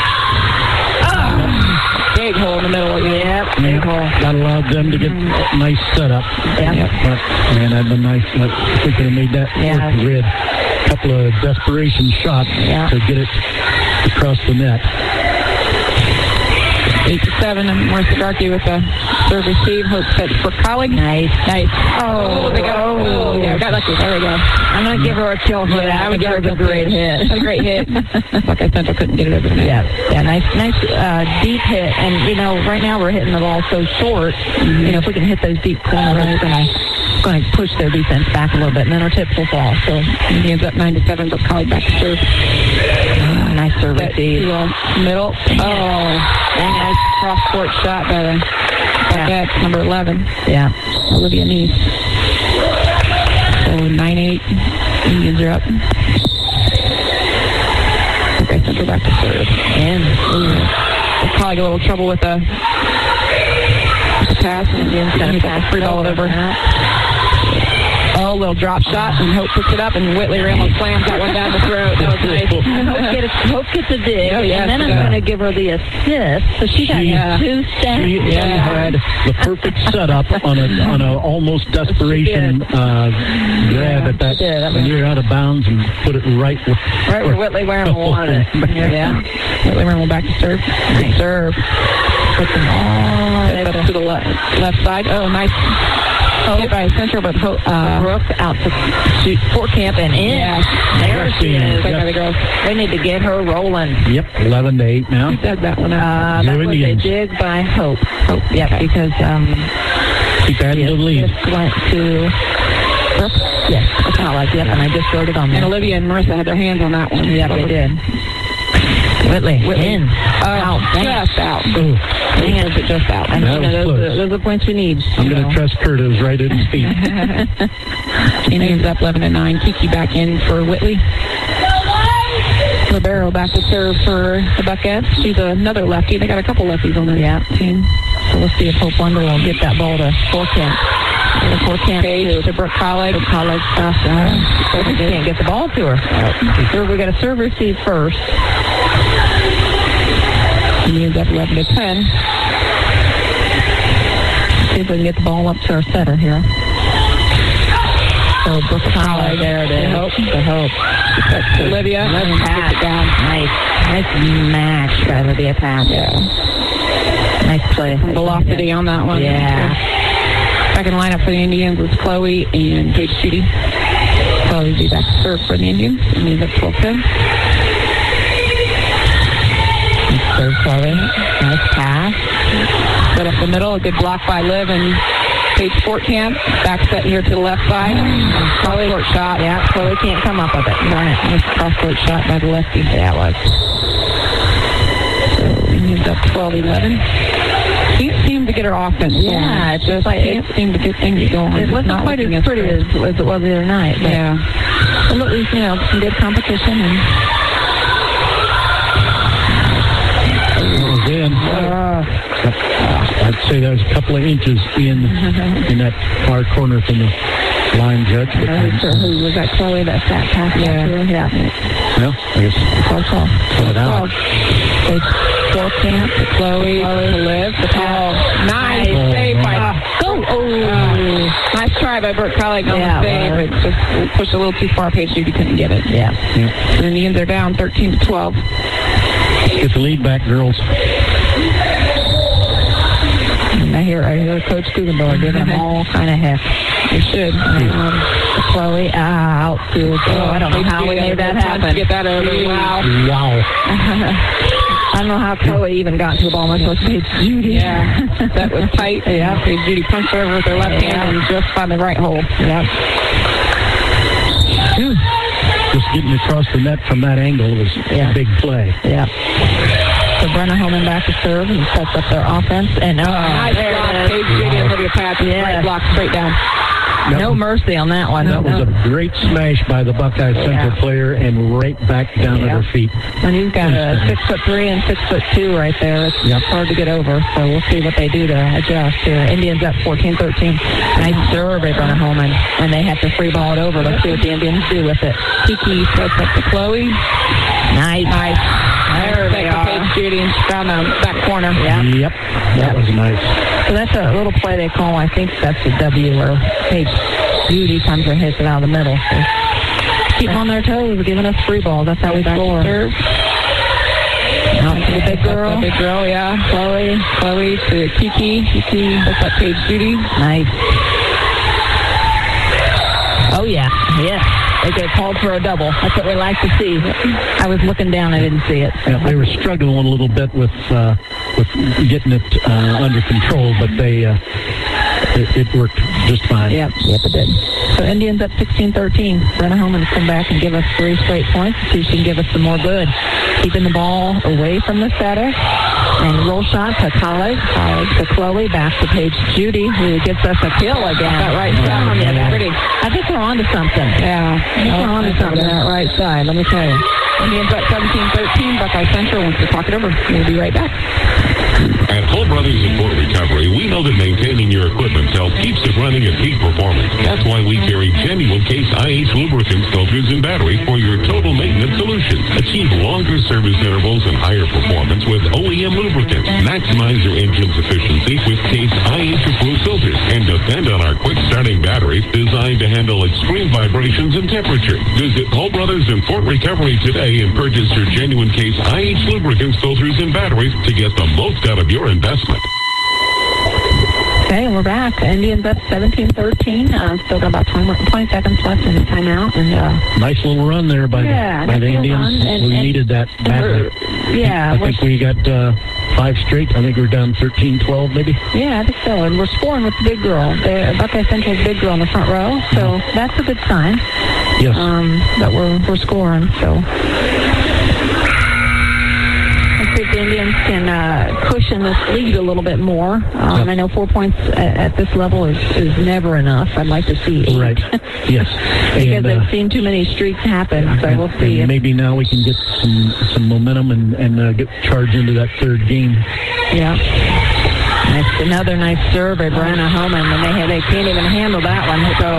Big hole in the middle. Yep. Big hole. That allowed them to get a nice setup. Yep. But, man, that'd been nice. If we could have made that work, we had a couple of desperation shots to get it across the net. 8-7, and Marissa Garkey with a serve receive. Hope set for Collig. Nice. Oh, they got lucky. There we go. I'm going to give her a kill for that. I would give her a great hit. A great hit. Buckeye Central couldn't get it over the net. Yeah, nice deep hit. And, right now we're hitting the ball so short. If we can hit those deep corners, it's going to push their defense back a little bit, and then our tips will fall. So Indians up 9-7, but Collig back to serve. Nice serve receive. Middle. Nice cross-court shot by the Buckeye, number 11. Yeah. Olivia Neese. So 9-8. Indians are up. Okay, Central back to serve. And Collig a little trouble with the pass, and Indians going to pass free ball over. Oh, little drop shot, and Hope picks it up, and Whitley Rammel slams that one down the throat. That was nice. Hope gets a dig, and then I'm going to give her the assist. So she got 2 steps. She had the perfect setup on a almost desperation grab at that. When you're out of bounds and put it right where Whitley Rammel wanted it. Whitley Rammel back to serve. Nice serve. Puts them all up to the left side. Oh, nice. Hit by Central, but Brooke out to shoot Fort Camp and in. Yeah. There she is. Yep. They need to get her rolling. Yep, 11-8 now. Who said that one? That was a dig by Hope. Because keep adding to the lead. Just went to Brooke. Yes, Collig. Yep, and I just wrote it on there. And Olivia and Marissa had their hands on that one. Yep, they did. Whitley. In. Out. Just out. Ooh. Just out. And those are the points we need. I'm going to trust her to right at his feet. Indians up 11-9. Kiki back in for Whitley. Libero back to serve for the Buckettes. She's another lefty. They got a couple lefties on their team. So we'll see if Hope Wonder will get that ball to Fort Camp. The Fort Camp to Brooke Collig. Collig can't get the ball to her. So we got a serve receive first. Indians up 11-10. See if we can get the ball up to our setter here. So Brooke Collig, there it is. The Hope. That's Olivia. Let's pass. Nice match by Olivia Pass. Yeah. Nice play. Velocity on that one. Yeah. Second lineup for the Indians was Chloe and Paige Judy. Chloe will be back to serve for the Indians. Indians up 12-10. Serve Chloe. Nice pass. Set up the middle. A good block by Liv and Paige Fort Camp. Back set here to the left side. Cross-court shot. Yeah, Chloe can't come up with it. Darn it. Nice cross-court shot by the lefty. Yeah, it was. So Indians up 12-11. Can't seem to get her offense. Yeah, it's just like can't seem to get things going. It wasn't quite as pretty as it was the other night. But at least, some good competition. And again, I'd say there's a couple of inches in that far corner from the line judge. I'm not sure who was that. Chloe that sat past. Yeah. Well, I guess pull it out. Fort Camp to Chloe to Liv. The ball. Nice save by. Go. Nice try by Brooke Colleague on the save. It just pushed a little too far. Paige Judy couldn't get it. Yeah. The Indians are down 13-12. Get the lead back, girls. I hear Coach Guggenbauer giving them all kind of heck. They should. Chloe out to I don't know how we made that happen. Get that over. Wow. I don't know how Chloe even got to the ball, much less Paige Judy. Yeah. That was tight. Yeah. Paige Judy punched her over with her left hand and just found the right hole. Yep. Just getting across the net from that angle was a big play. Yeah. So Brenna Holman back to serve and sets up their offense. And nice block. Paige Judy and Olivia Patch. Right block straight down. No mercy on that one. That was a great smash by the Buckeye Central player and right back down at her feet. And you've got a 6'3" and 6'2" right there. It's hard to get over. So we'll see what they do to adjust here. Indians up 14-13. Nice serve by Brenna Holman. And they have to free ball it over. Let's see what the Indians do with it. Kiki sets up to Chloe. Nice. There they are. Paige Judy and down the back corner. Yep. That was nice. So that's a little play they call. I think that's a W where Paige Judy comes and hits it out of the middle. So keep on their toes, giving us free balls. That's how we score. Serve. Out to the big girl. Big girl, yeah. Chloe to Kiki. Kiki puts up Paige Judy. Nice. Oh, yeah. Yes. They get called for a double. That's what we like to see. I was looking down. I didn't see it. Yeah, they were struggling a little bit with getting it under control, but it worked just fine. Yep, it did. So Indians up 16-13. Brenna Holman has come back and give us 3 straight points. See if she can give us some more good. Keeping the ball away from the setter. And roll shot to College to Chloe, back to Paige Judy, who gets us a kill again. That right side. Yeah, pretty. I think they're onto something. Yeah. I think they're onto something on that right side, let me tell you. Indians up 17-13. Buckeye Central wants to talk it over. We'll be right back. At Toll Brothers in Port Recovery, we know that maintaining your equipment's health keeps it running at peak performance. That's why we carry genuine Case IH lubricants, filters, and batteries for your total maintenance solution. Achieve longer service intervals and higher performance with OEM lubricants. Maximize your engine's efficiency with Case IH approved filters. And depend on our quick starting batteries designed to handle extreme vibrations and temperature. Visit Toll Brothers in Port Recovery today and purchase your genuine Case IH lubricants, filters, and batteries to get the most out of your investment. Okay, and we're back. Indians up 17-13. Still got about 20 seconds left in the timeout. And nice little run there by the Indians. We needed that badly. I think we got 5 straight. I think we're down 13-12 maybe. Yeah, I think so. And we're scoring with the big girl. Buckeye Central's big girl in the front row. So that's a good sign. Yes. That we're scoring. So the Indians can cushion this lead a little bit more. I know 4 points at this level is never enough. I'd like to see 8. Right. Yes. Because I've seen too many streaks happen. So we'll see. Maybe now we can get some momentum and get charged into that third game. Yeah. Another nice serve by Brenna Holman, and they can't even handle that one. So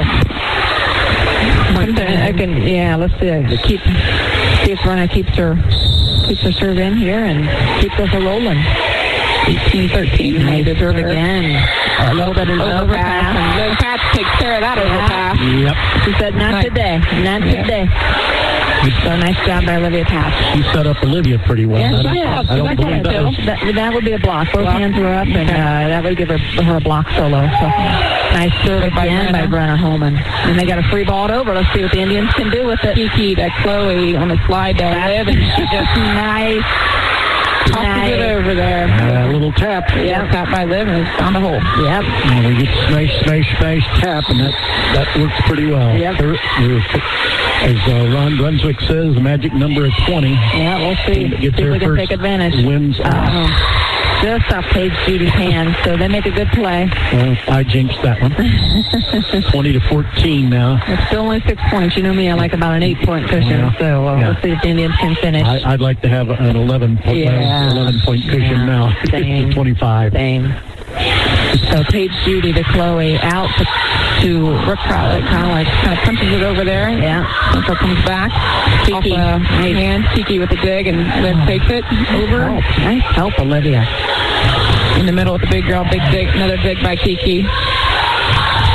let's see if Brenna keeps her serve in here and keeps us rolling. 18-13. Nice serve again. A little bit of an overpass. And Patch takes care of that overpass. Yep. She said, not today. Not today. So nice job by Olivia Patch. She set up Olivia pretty well. Yeah, I don't believe that would be a block. Both hands were up, and that would give her a block solo. So nice serve again by Brenna Holman. And they got a free ball over. Let's see what the Indians can do with it. Kiki to Chloe on the slide to Liv, and she just nice. Tosses it over there. A little tap. Yeah, tap by Liv, and it's down the hole. Yep. And we get smash, tap, and that works pretty well. Yep. As Ron Brunswick says, the magic number is 20. Yeah, we'll see. Gets see if we can take advantage. Wins. Just off Paige Judy's hand, so they make a good play. I jinxed that one. 20-14 now. It's still only 6 points. You know me, I like about an 8-point cushion, so we'll see if the Indians can finish. I'd like to have an 11-point cushion now. Same. 25. Same. So Paige Judy to Chloe, out to Brooke College. Kind of punches it over there. Yeah. Central comes back. Kiki. Kiki with the dig, and Liv takes it over. Nice help, Olivia. In the middle with the big girl, big dig, another dig by Kiki.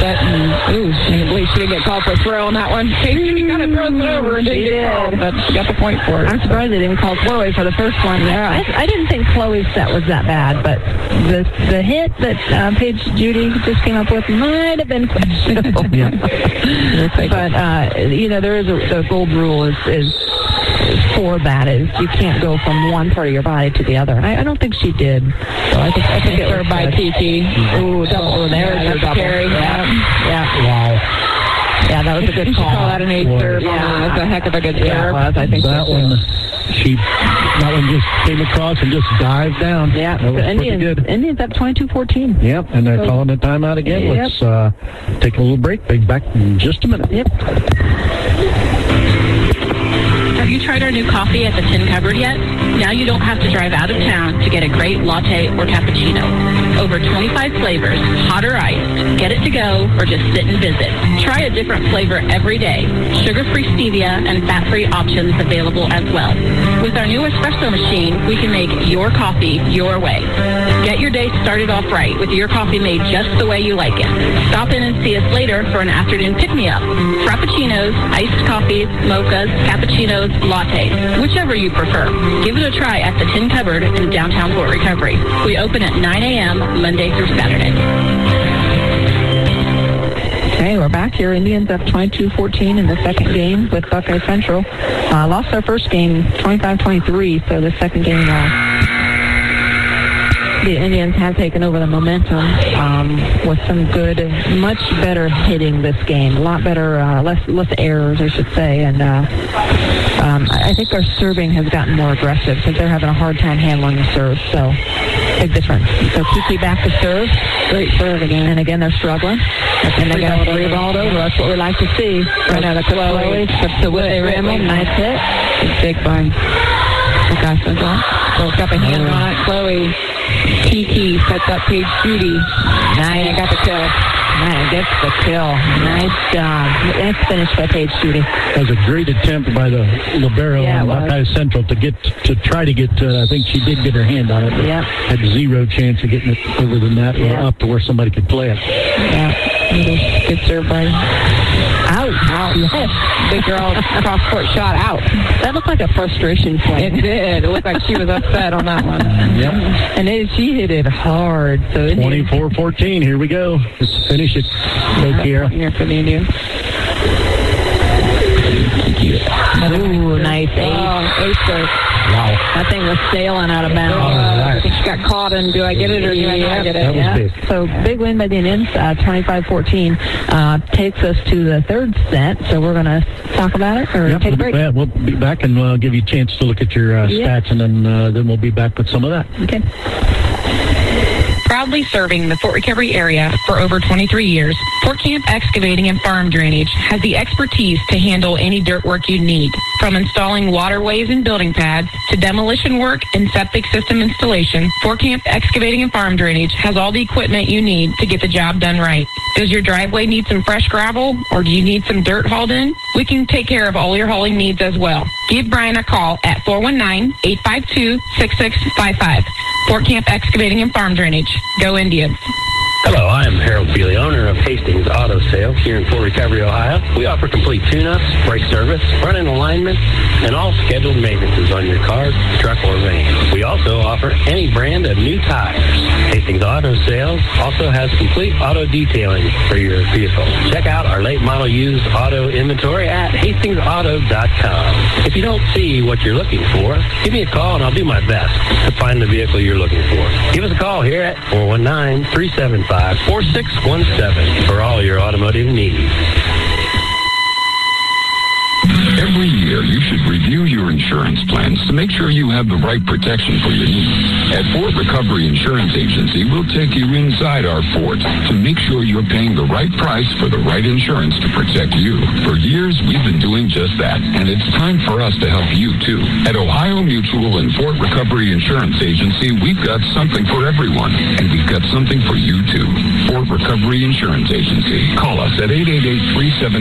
upset. And, I believe she didn't get called for a throw on that one. She kind of throws it over and didn't get called, but she got the point for it. I'm surprised they didn't call Chloe for the first one. Yeah. I didn't think Chloe's set was that bad, but the hit that Paige Judy just came up with might have been questionable. Yeah. But, there is the gold rule is for that is you can't go from one part of your body to the other. And I don't think she did. So I think it was by TT. Ooh, double. There's her double. Carry. Yeah. Wow. Yeah, that was a good call. Call that an ace serve. Yeah, that was a heck of a good serve. Yeah, it was. I think that one just came across and just dived down. Yeah, that was pretty good. Indians up 22-14. Yep, and they're calling the timeout again. Yep. Let's take a little break. Be back in just a minute. Yep. Have you tried our new coffee at the Tin Cupboard yet? Now you don't have to drive out of town to get a great latte or cappuccino. Over 25 flavors, hot or iced. Get it to go or just sit and visit. Try a different flavor every day. Sugar-free stevia and fat-free options available as well. With our new espresso machine, we can make your coffee your way. Get your day started off right with your coffee made just the way you like it. Stop in and see us later for an afternoon pick-me-up. Frappuccinos, iced coffees, mochas, cappuccinos, lattes, whichever you prefer. Give it a try at the Tin Cupboard in downtown Fort Recovery. We open at 9 a.m. Monday through Saturday. Okay, we're back here. Indians up 22-14 in the second game with Buckeye Central. Lost their first game 25-23, so the second game the Indians have taken over the momentum with some good, much better hitting this game. A lot better, less errors, I should say. And I think their serving has gotten more aggressive because they're having a hard time handling the serve. So, big difference. So, Kiki back to serve. Great serve again. And again, they're struggling. And they got three balled over. That's what we like to see. Right out of Chloe. To Whitney Rimmel. Nice hit. Big fine. Okay, so got the hand on it. Chloe. Kiki sets up Paige Judy. Nice. Got the kill. Nice. Gets the kill. Nice job. Nice finish by Paige Judy. That was a great attempt by the libero on Buckeye Central to try to get, I think she did get her hand on it. Yep. Had zero chance of getting it over the net or up to where somebody could play it. Yeah. Good serve by out. Yes. Big girl cross-court shot out. That looked like a frustration point. It did. It looked like she was upset on that one. Yep. And she hit it hard. So 24-14. Here we go. Let's finish it. Here for the Indians. Ooh, nice ace serve. Wow. That thing was sailing out of bounds. I think she got caught in, do I get it or do I not get it? That was big. So big win by the Indians, 25-14. Takes us to the third set. So we're going to talk about it or take a break. Yeah, we'll be back and we'll give you a chance to look at your stats, and then we'll be back with some of that. Okay. Proudly serving the Fort Recovery area for over 23 years, Fort Camp Excavating and Farm Drainage has the expertise to handle any dirt work you need. From installing waterways and building pads to demolition work and septic system installation, Fort Camp Excavating and Farm Drainage has all the equipment you need to get the job done right. Does your driveway need some fresh gravel, or do you need some dirt hauled in? We can take care of all your hauling needs as well. Give Brian a call at 419-852-6655. Fort Camp Excavating and Farm Drainage. Go Indians. Hello, I am Harold Feely, owner of Hastings Auto Sales here in Fort Recovery, Ohio. We offer complete tune-ups, brake service, front-end alignment, and all scheduled maintenances on your car, truck, or van. We also offer any brand of new tires. Hastings Auto Sales also has complete auto detailing for your vehicle. Check out our late model used auto inventory at hastingsauto.com. If you don't see what you're looking for, give me a call and I'll do my best to find the vehicle you're looking for. Give us a call here at 419-375-4617 for all your automotive needs. Every year, you should review your insurance plans to make sure you have the right protection for your needs. At Fort Recovery Insurance Agency, we'll take you inside our fort to make sure you're paying the right price for the right insurance to protect you. For years, we've been doing just that, and it's time for us to help you, too. At Ohio Mutual and Fort Recovery Insurance Agency, we've got something for everyone, and we've got something for you, too. Fort Recovery Insurance Agency. Call us at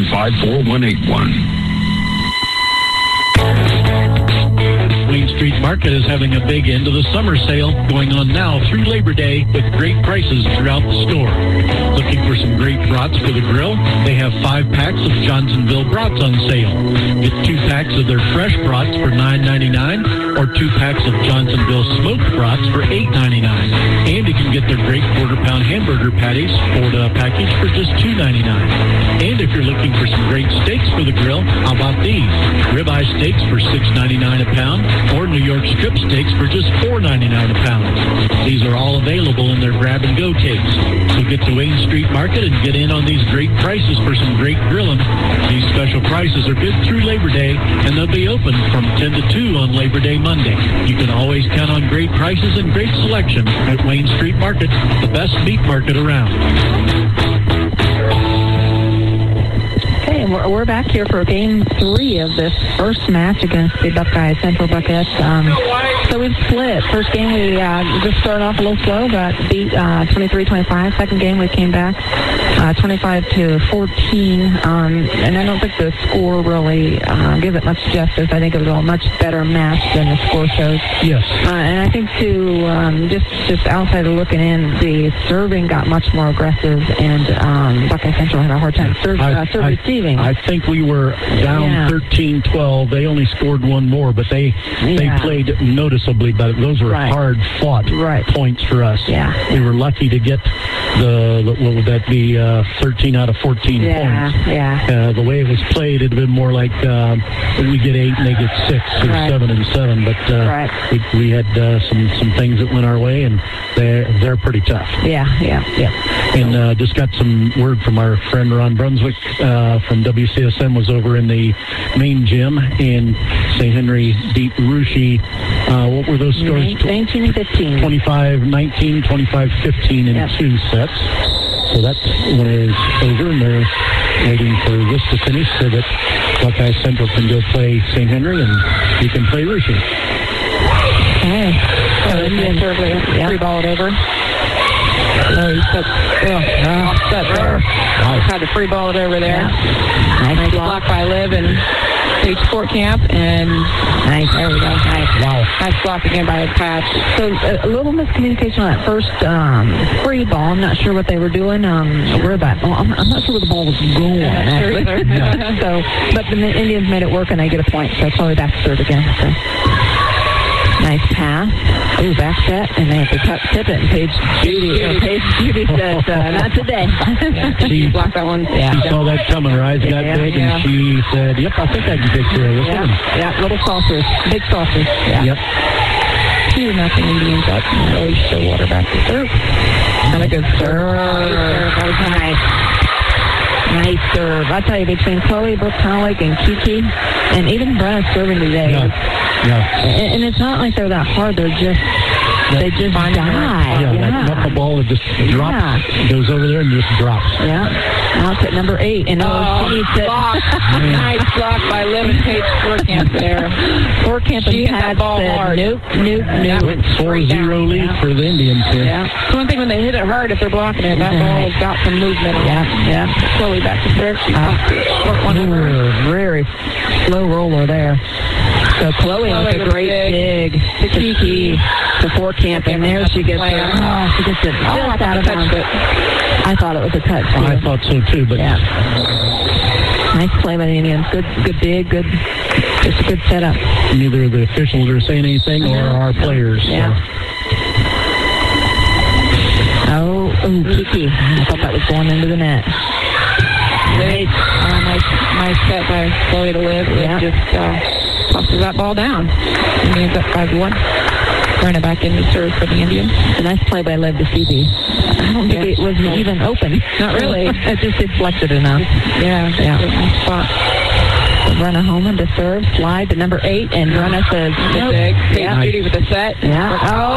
888-375-4181. Queen Street Market Market is having a big end of the summer sale going on now through Labor Day with great prices throughout the store. Looking for some great brats for the grill? They have 5 packs of Johnsonville brats on sale. Get 2 packs of their fresh brats for $9.99 or 2 packs of Johnsonville smoked brats for $8.99. And you can get their great quarter-pound hamburger patties for the package for just $2.99. And if you're looking for some great steaks for the grill, how about these? Ribeye steaks for $6.99 a pound or New York strip steaks for just $4.99 a pound. These are all available in their grab-and-go cakes. So get to Wayne Street Market and get in on these great prices for some great grilling. These special prices are good through Labor Day, and they'll be open from 10 to 2 on Labor Day Monday. You can always count on great prices and great selection at Wayne Street Market, the best meat market around. Okay, we're back here for Game 3 of this first match against the Buckeye Central Buckeyes. So we've split. First game, we just started off a little slow, got beat 23-25. Second game, we came back 25-14. And I don't think the score really gives it much justice. I think it was a much better match than the score shows. Yes. And I think, too, just outside of looking in, the serving got much more aggressive, and Buckeye Central had a hard time receiving. I think we were down 13-12. They only scored one more, but they played noticeably better. Those were hard-fought points for us. Yeah. We were lucky to get what would that be, 13 out of 14 points. Yeah. The way it was played, it'd have been more like we get 8 and they get 6 or 7 and 7. But we had some things that went our way, and they're pretty tough. Yeah. And just got some word from our friend Ron Brunswick from WCSM, was over in the main gym, and St. Henry beat Russia. What were those scores? 19-15. 25-19, 25-15 in 2 sets. So that one is over, and they're waiting for this to finish so that Buckeye Central can go play St. Henry, and you can play Russia. Okay. So Indian free ball it over. Offset there. Tried to free ball it over there. Nice block by Liv and Paige Fortcamp, and there we go. Nice block again by Patch. So a little miscommunication on that first free ball. I'm not sure what they were doing. Where that? Well, I'm not sure where the ball was going. Actually. But the Indians made it work, and they get a point. So probably back to third again. So. Nice pass. Ooh, back set, and they have to tip it. And Paige Judy says, not today. She blocked that one. She saw that coming. Her eyes got big, and she said, yep, I think I can take care of this one. Yeah, little saucers. Big saucers. Yeah. Yep. 2-0 Indians up. Really show water back to serve. Not a good serve. That was nice. Nice serve. I tell you, between Chloe Brooke-Collick and Kiki, and even Brenna serving today. And it's not like they're that hard. They just die. That knuckle ball that just drops, goes over there and just drops. Yeah. Out at number 8. And nice block by Liv and Paige Fortcamp there. Fortcamp and Pat said, nope. 4-0 lead for the Indians here. Yeah. One thing, when they hit it hard, if they're blocking it, that ball's got some movement. Yeah. Chloe back to serve. Very slow roller there. So Chloe with a great dig to Kiki to Fortcamp, and there she gets it. She gets it just out of bounds. I thought it was a touch. I thought so too, but nice play by the Indians. Good dig, just a good setup. Neither the officials are saying anything or our players. Yeah. So. Kiki. I thought that was going into the net. Nice set by Chloe to Liv. Just tosses that ball down. Indians up 5-1. Run it back in to serve for the Indians. A nice play by Liv to Phoebe. I don't think it was even open. Not really. It just deflected enough. Nice spot. Brenna Holman to serve, slide to number 8, and Brenna says, nope. Paige Judy with the set. Yeah.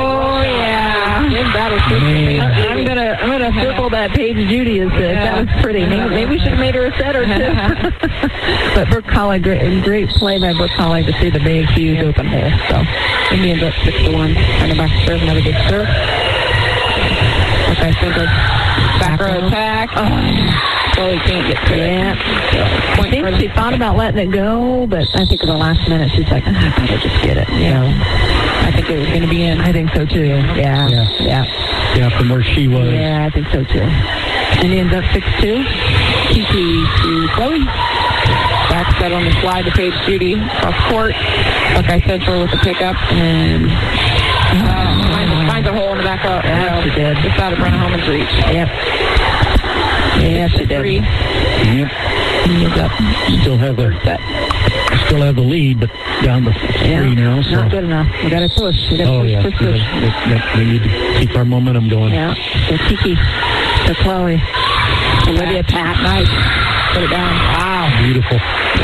I'm gonna circle that Paige Judy is this. That was pretty. Maybe we should have made her a set or two. But Brooke Collick, great play by Brooke Collick to see the big, huge open hole. So Indians up 6-1. Running back to serve, another good serve. Okay, so good back row attack. Chloe can't get to it. Yeah. I think she thought about letting it go, but I think at the last minute she's like, I gotta just get it. Yeah. I think it was going to be in. I think so too. Yeah. Yeah, from where she was. Yeah, I think so too. Indians up 6-2. Kiki to Chloe. Back set on the slide to Paige Judy. Cross court. Buckeye Central with the pickup. And finds a hole in the back out. Yeah, she did. Just out of Brenna Holman's reach. Yep. Yeah, she did. Yep. Indians up. Still have the lead, but down to 3 now. So. Not good enough. We got to push. We got to push. We need to keep our momentum going. Yeah. So Kiki to Chloe. Olivia Pat. Nice. Put it down. Wow. Beautiful.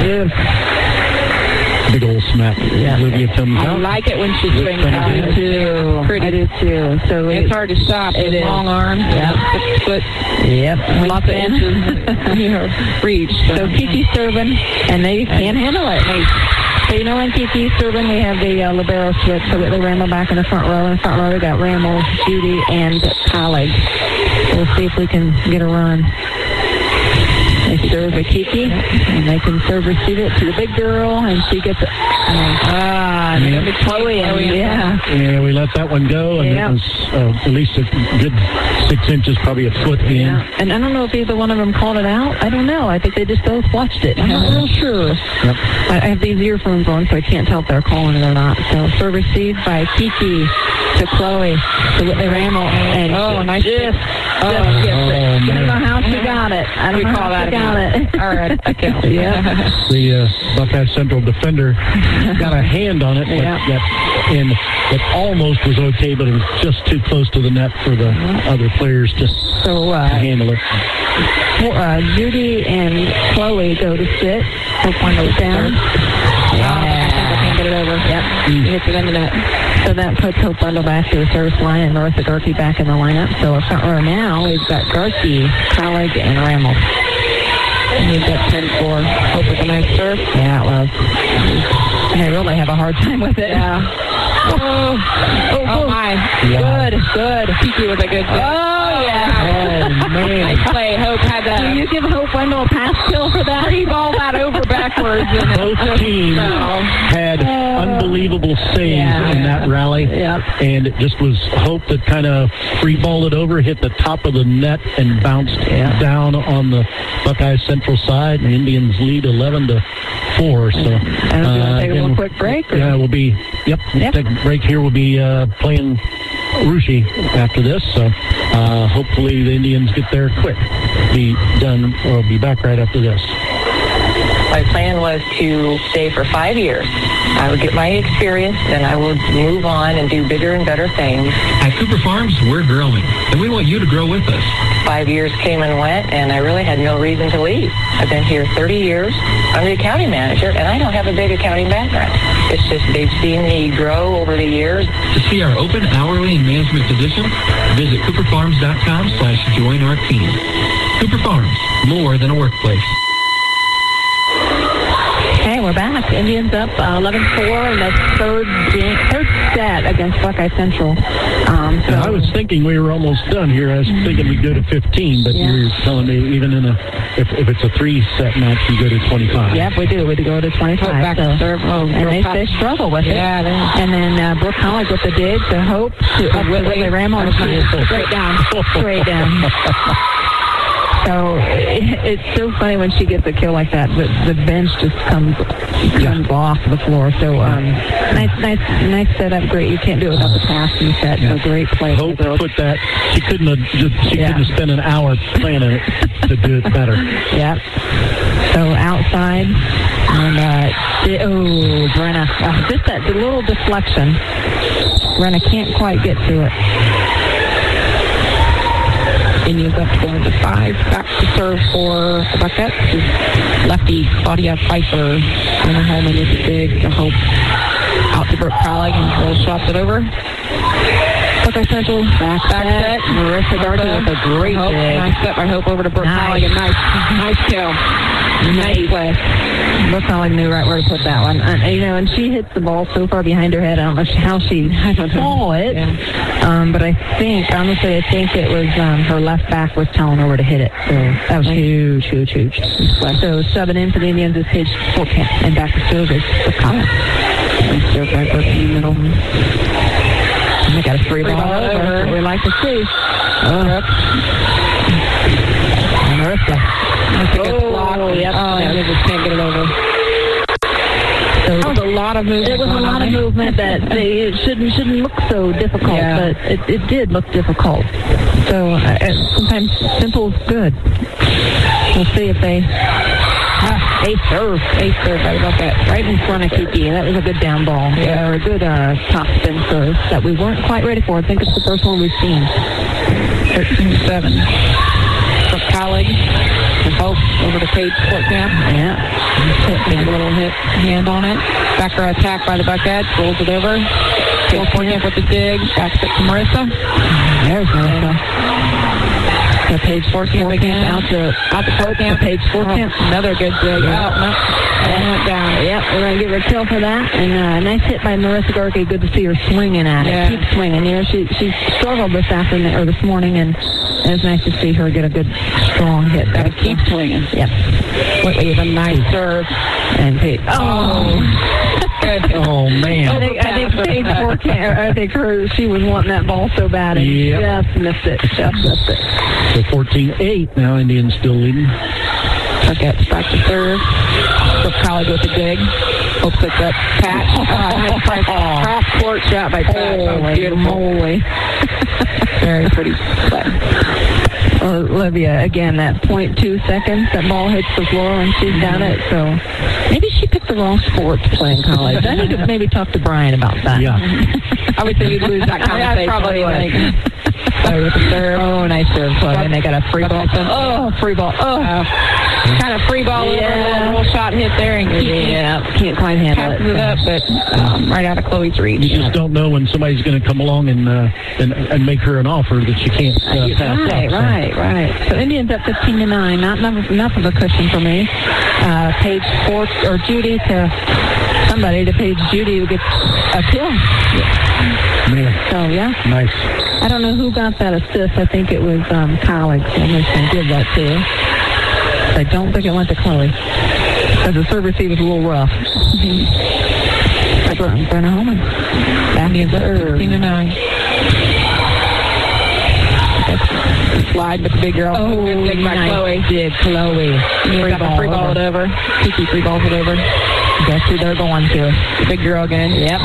Big old smack. Yeah. Olivia comes out. I like it when she swings out. I do too. Pretty. I do too. So it's hard to stop. It is. Long arms. Yep. 6 foot. Yep. Lots of inches. Reach. So Kiki's serving, and they can't handle it. So you know when Kiki's serving, we have the libero switch. So they Ramel back in the front row. In the front row, we got Ramel, Judy, and Colleague. We'll see if we can get a run. They serve a Kiki, and they can serve receive it to the big girl, and she gets it. Chloe, Yeah, we let that one go, and it was at least a good 6 inches, probably a foot in. Yeah. And I don't know if either one of them called it out. I don't know. I think they just both watched it. I'm not real sure. Yep. I have these earphones on, so I can't tell if they're calling it or not. So serve received by Kiki to Chloe to Whitney Ramel, and nice. Just gets it. I don't know how she got it. I don't know how she got it. All right, I count. Yeah. The Buckeye Central defender got a hand on it, but that almost was okay, but it was just too close to the net for the other players to handle it. Judy and Chloe go to sit. Hope one goes down. Can't get it over. Yep. Hits it in the net. So that puts Hope Bundle back to the service line and Marissa Garkey back in the lineup. So our front row now, we've got Garkey, Colleague, and Ramel. And we've got 10-4. Hope with a nice serve. Yeah, it was. They really have a hard time with it. Yeah. Oh my. Yeah. Good. Kiki with a good set. Oh, yeah. Oh, man. Nice play. Hope had that. Do you give Hope Wendell a pass kill for that? He balled that over backwards. Both teams had unbelievable saves in that rally. Yep. And it just was Hope that kind of free-balled it over, hit the top of the net, and bounced down on the Buckeye Central side. And the Indians lead 11-4. So, take a little quick break? Or? Yeah, we'll be, take a break here. We'll be playing Russia after this. So, hopefully the Indians get there quick. Be done, or be back right after this. My plan was to stay for 5 years. I would get my experience, then I would move on and do bigger and better things. At Cooper Farms, we're growing, and we want you to grow with us. 5 years came and went, and I really had no reason to leave. I've been here 30 years. I'm the accounting manager, and I don't have a big accounting background. It's just they've seen me grow over the years. To see our open hourly and management positions, visit cooperfarms.com/join our team. Cooper Farms, more than a workplace. Okay, we're back. Indians up 11-4 in the third set against Buckeye Central. I was thinking we were almost done here. I was thinking we'd go to 15, but you were telling me even in if it's a 3-set match, you go to 25. Yep, we do. We go to 25. Back to serve. And they struggle with it. Yeah, and then Brooke Colleague with the dig to Hope to Whitley Ramel and straight down. So it's so funny when she gets a kill like that, but the bench just comes off the floor. So nice setup, great. You can't do it without the pass and set. So great play. Hope put that. She couldn't have spent an hour planning it to do it better. Yeah. So outside, and Brenna, just that little deflection. Brenna can't quite get to it. Indians up 4-5. Back to serve for the Buckets. Lefty Claudia Pfeiffer. Brenna Holman is big to Hope. Out to Brooke Colleague, and Joel shots it over. Okay, Central. Back set. Marissa Garza with a great Hope. dig. Nice set by Hope over to Brooke Colligan. Nice kill. Nice play. Brooke Colligan knew right where to put that one. And she hits the ball so far behind her head. I don't know how she saw it. Yeah. But I think it was her left back was telling her where to hit it. So that was huge. So 7 in for the Indians is Paige Forkamp. And back to service for Colligan. Serve by Brooke in the middle. We got a free ball over. That's what we like to see. Marissa. That's a good block. Yep. They just can't get it over. So that was a lot of movement. It was a lot of movement that it shouldn't look so difficult, but it did look difficult. So sometimes simple's good. We'll see if they... Ace serve by the bucket, right in front of Kiki. That was a good down ball. Or a good top spin serve that we weren't quite ready for. I think it's the first one we've seen. 13-7. For Colligan. And Hope over to Paige Forkamp. Yeah. A little hit hand on it. Backer attack by the bucket. Rolls it over. Paige Forkamp with the dig. Back to Marissa. There's Marissa. Paige Forkamp again. Out to Forkamp. Paige Forkamp. Another good dig. And went down. Yep, we're going to give her a kill for that. And nice hit by Marissa Garkey. Good to see her swinging at it. Keep swinging. She struggled this morning, and it was nice to see her get a good, strong hit. Got to keep swinging. Yep. What was a nice serve. And Paige. Oh, man. I think Paige Forkamp, she was wanting that ball so bad, and just missed it. So 14-8. Now Indians still leading. Forget's back to serve. Brooke Colligan with the dig. Hope picks up Pat. Nice cross court shot by Pat. Beautiful. Very pretty play. Olivia, again, that 0.2 seconds, that ball hits the floor and she's done it. So maybe she picked the wrong sport to play in college. I need to maybe talk to Brian about that. Yeah. I would say you'd lose that conversation. Probably would. With the serve. Oh, nice serve play. And they got a free ball. Free ball. Kind of free ball over a little shot hit there. And can't quite handle it. Up, but right out of Chloe's reach. You just don't know when somebody's going to come along and make her an offer that she can't pass up. Right. So Indians up 15-9. Not enough of a cushion for me. Paige or Judy to somebody to Paige Judy who gets a kill. Man. So Nice. I don't know who got that assist. I think it was Colligan. So I'm just going to give that to. I don't think it went to Chloe. Because the serve receive was a little rough. Brenna Holman. Back in serve. 15-9. Slide with the big girl. Oh, good by nice Chloe. Did Chloe. Free ball it over. Kiki free balls it over. Guess who they're going to? The big girl again. Yep.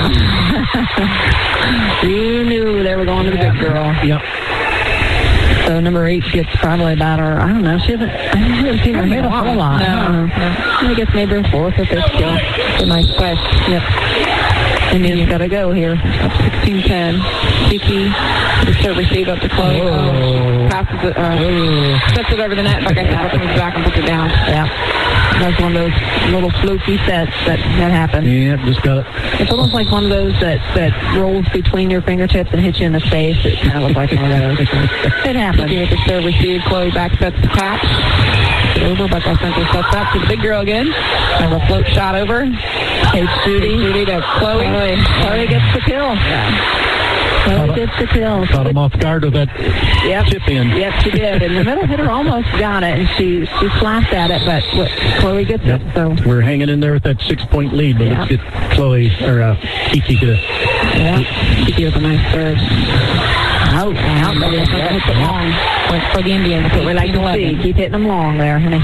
You knew they were going to the big girl. Yep. So number 8 gets probably about her. I don't know. I haven't seen her hit a whole lot. No. I guess maybe her 4th or 5th kill. It's a nice play. Yep. Indians got to go here. Up 16-10. Kiki, the serve receive up to Chloe. Passes it, sets it over the net. Like I said, comes back and puts it down. Yeah. That's one of those little fluky sets that happen. Yeah, just got it. It's almost like one of those that rolls between your fingertips and hits you in the face. It kind of looks like one of those. It happens. Looking at the serve receive, Chloe back sets the patch. Over, but that Central sets up to the big girl again. And a float shot over. Paige Judy to Chloe. Chloe gets the kill. Chloe gets the kill. Caught him off guard with that chip in. Yep, she did. And the middle hitter almost got it, and she slapped at it, but Chloe gets it. So we're hanging in there with that 6-point lead, but let's get Chloe or Kiki to. Kiki with a nice serve. Out, but it's hit it long. For the Indians, that's what we like to see. Keep hitting them long there, honey.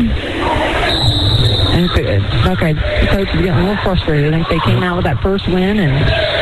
Okay, the coach is getting a little frustrated. I think they came out with that first win, and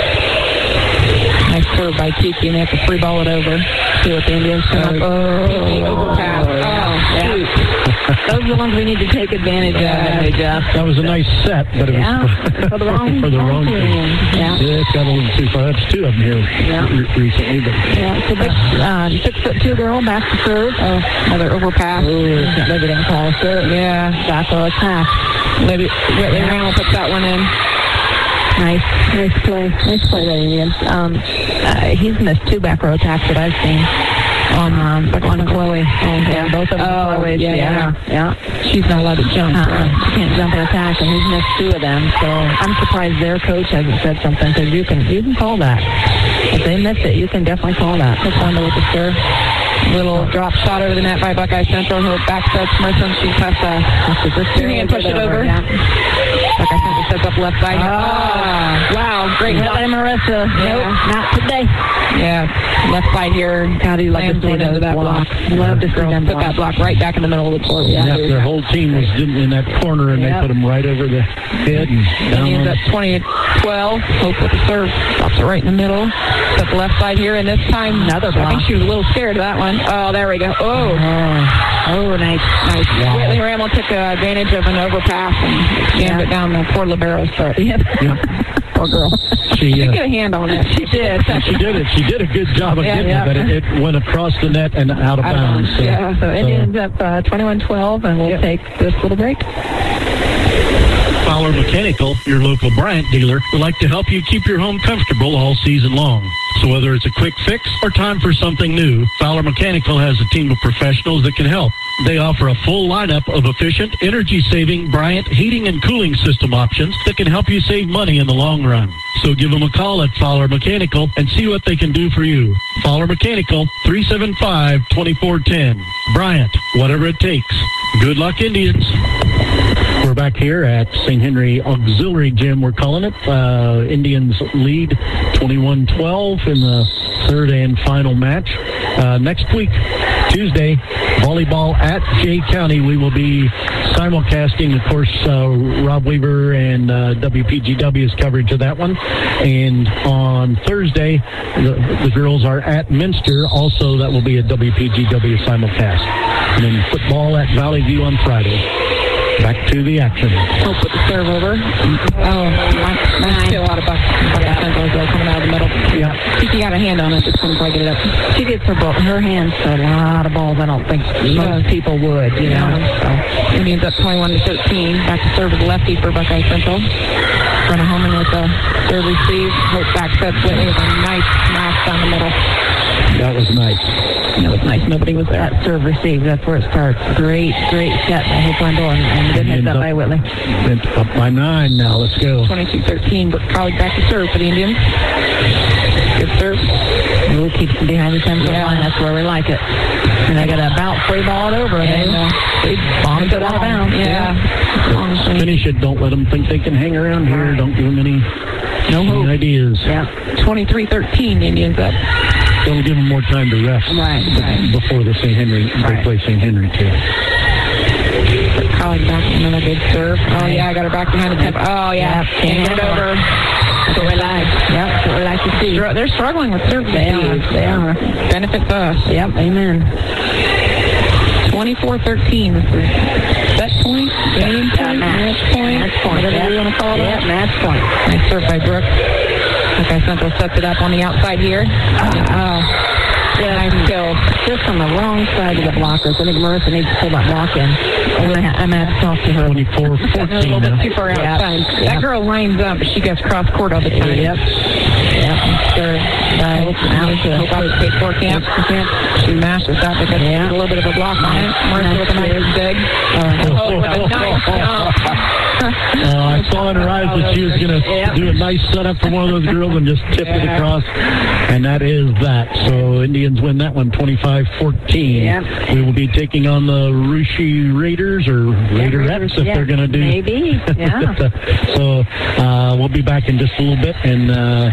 nice serve by Kiki, and they have to free ball it over. See what the Indians come up. Overpass. Those are the ones we need to take advantage of. That was a nice set, but it was for the wrong team. Yeah, it's got a little too far. That's 2 of them here recently. But so big 6'2" girl back to serve. Another overpass. Maybe didn't call a serve. Yeah, back on attack. Maybe Randall puts that one in. Nice play. Nice play there, Indians. He's missed 2 back row attacks that I've seen on Chloe. Yeah, both of them. Chloe's. Yeah. She's not allowed to jump. She can't jump and attack, and he's missed 2 of them. So I'm surprised their coach hasn't said something, because you can call that. If they miss it, you can definitely call that. That's one to look at, sir. Little drop shot over the net by Buckeye Central. He'll back sets Merson. She has to two-hand push it over. Yeah. Buckeye Central sets up left side. Wow, great shot. Marissa. Yeah. Nope, not today. Yeah, left side here. How do you like to see into that block? Love to see them put that block right back in the middle of the court. Yeah, their whole team was in that corner, and they put them right over the head. And ends up 20-12. Hope with the serve. Drops it right in the middle. Set the left side here, and this time another block. I think she was a little scared of that one. Oh, there we go. Oh, nice. Wow. Whitley Ramel took advantage of an overpass and jammed it down the poor libero's throat. Yep. Poor girl. She get a hand on it. She did. She did a good job of getting it, but it went across the net and out of bounds. So it ends up 21-12, and we'll take this little break. Fowler Mechanical, your local Bryant dealer, would like to help you keep your home comfortable all season long. So whether it's a quick fix or time for something new, Fowler Mechanical has a team of professionals that can help. They offer a full lineup of efficient, energy-saving Bryant heating and cooling system options that can help you save money in the long run. So give them a call at Fowler Mechanical and see what they can do for you. Fowler Mechanical, 375-2410. Bryant, whatever it takes. Good luck, Indians. We're back here at St. Henry Auxiliary Gym, we're calling it. Indians lead 21-12 in the third and final match. Next week, Tuesday, volleyball at Jay County. We will be simulcasting, of course, Rob Weaver and WPGW's coverage of that one. And on Thursday, the girls are at Minster. Also, that will be a WPGW simulcast. And then football at Valley View on Friday. Back to the action. Hope with the serve over. Nice kill out of Buckeye Central coming out of the middle. Yeah. Kiki got a hand on it. Just couldn't quite get it up. She gets her hands to a lot of balls. I don't think most people would, you know. So Indians up 21-13. Back to serve with the lefty for Buckeye Central. Running home with a serve receive. Hope back sets Whitney with a nice smash down the middle. That was nice. That was nice. Nobody was there. That serve receive, that's where it starts. Great set by Hope Wendell, and good heads up by Whitley. Up by 9 now. Let's go. 22-13, but College back to serve for the Indians. Good serve. We'll keep them behind the 10-foot line. That's where we like it. And they got to about free ball it over. They bombed it out of bounds. Yeah. Finish it. Don't let them think they can hang around here. Don't give them any ideas. Yeah. 23-13, Indians up. It'll give them more time to rest before the St. Henry. They play St. Henry too. College back another good serve. Oh yeah, I got her back behind the tip. Oh yeah, can't get it over. That's what we like. Yep, that's what we like to see. They're struggling with serve. They are. Benefits us. Yep, amen. 24-13. This is set point, game point, match point. Whatever you want to call it. Yep, match point. Nice serve by Brooke. Okay, Central sets it up on the outside here. Nice kill. Just on the wrong side of the blockers. I think Marissa needs to pull that block in. I'm going to have to talk to her. 24-14 a little bit too far outside. That girl lines up, but she gets cross court all the time. Yep. Sure. Hope out of State Fort Camp. She mashes that because she has a little bit of a block on it. Marissa with a nice dig. Hope with a nice jump. I saw in her eyes that she was going to do a nice setup for one of those girls and just tip it across. And that is that. So Indians win that one 25-14. Yep. We will be taking on the Russia Raiders or Raiderettes if they're going to do. Maybe. Yeah. So we'll be back in just a little bit. And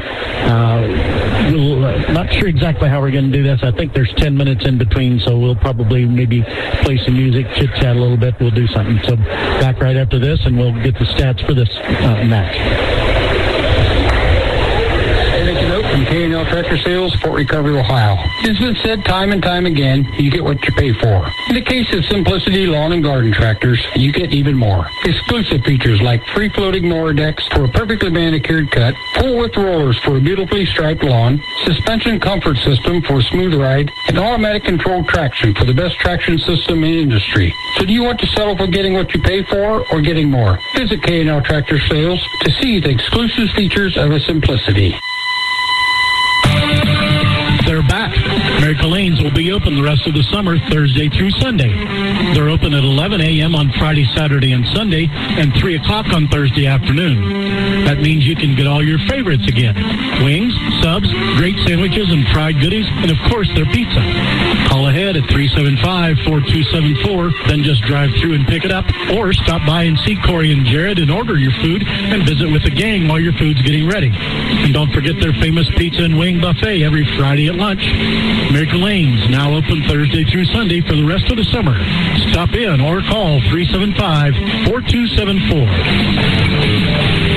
we'll not sure exactly how we're going to do this. I think there's 10 minutes in between. So we'll probably maybe play some music, chit-chat a little bit. We'll do something. So back right after this and we'll get the stats for this match. Oak from K&L Tractor Sales, Fort Recovery, Ohio. It's been said time and time again, you get what you pay for. In the case of Simplicity Lawn and Garden Tractors, you get even more. Exclusive features like free-floating mower decks for a perfectly manicured cut, full-width rollers for a beautifully striped lawn, suspension comfort system for a smooth ride, and automatic controlled traction for the best traction system in the industry. So do you want to settle for getting what you pay for or getting more? Visit K&L Tractor Sales to see the exclusive features of a Simplicity. They're back. Miracle Lanes will be open the rest of the summer, Thursday through Sunday. They're open at 11 a.m. on Friday, Saturday, and Sunday, and 3 o'clock on Thursday afternoon. That means you can get all your favorites again. Wings, subs, great sandwiches, and fried goodies, and of course, their pizza. Call ahead at 375-4274, then just drive through and pick it up, or stop by and see Corey and Jared and order your food and visit with the gang while your food's getting ready. And don't forget their famous pizza and wing buffet every Friday at lunch. Miracle Lanes, now open Thursday through Sunday for the rest of the summer. Stop in or call 375-4274.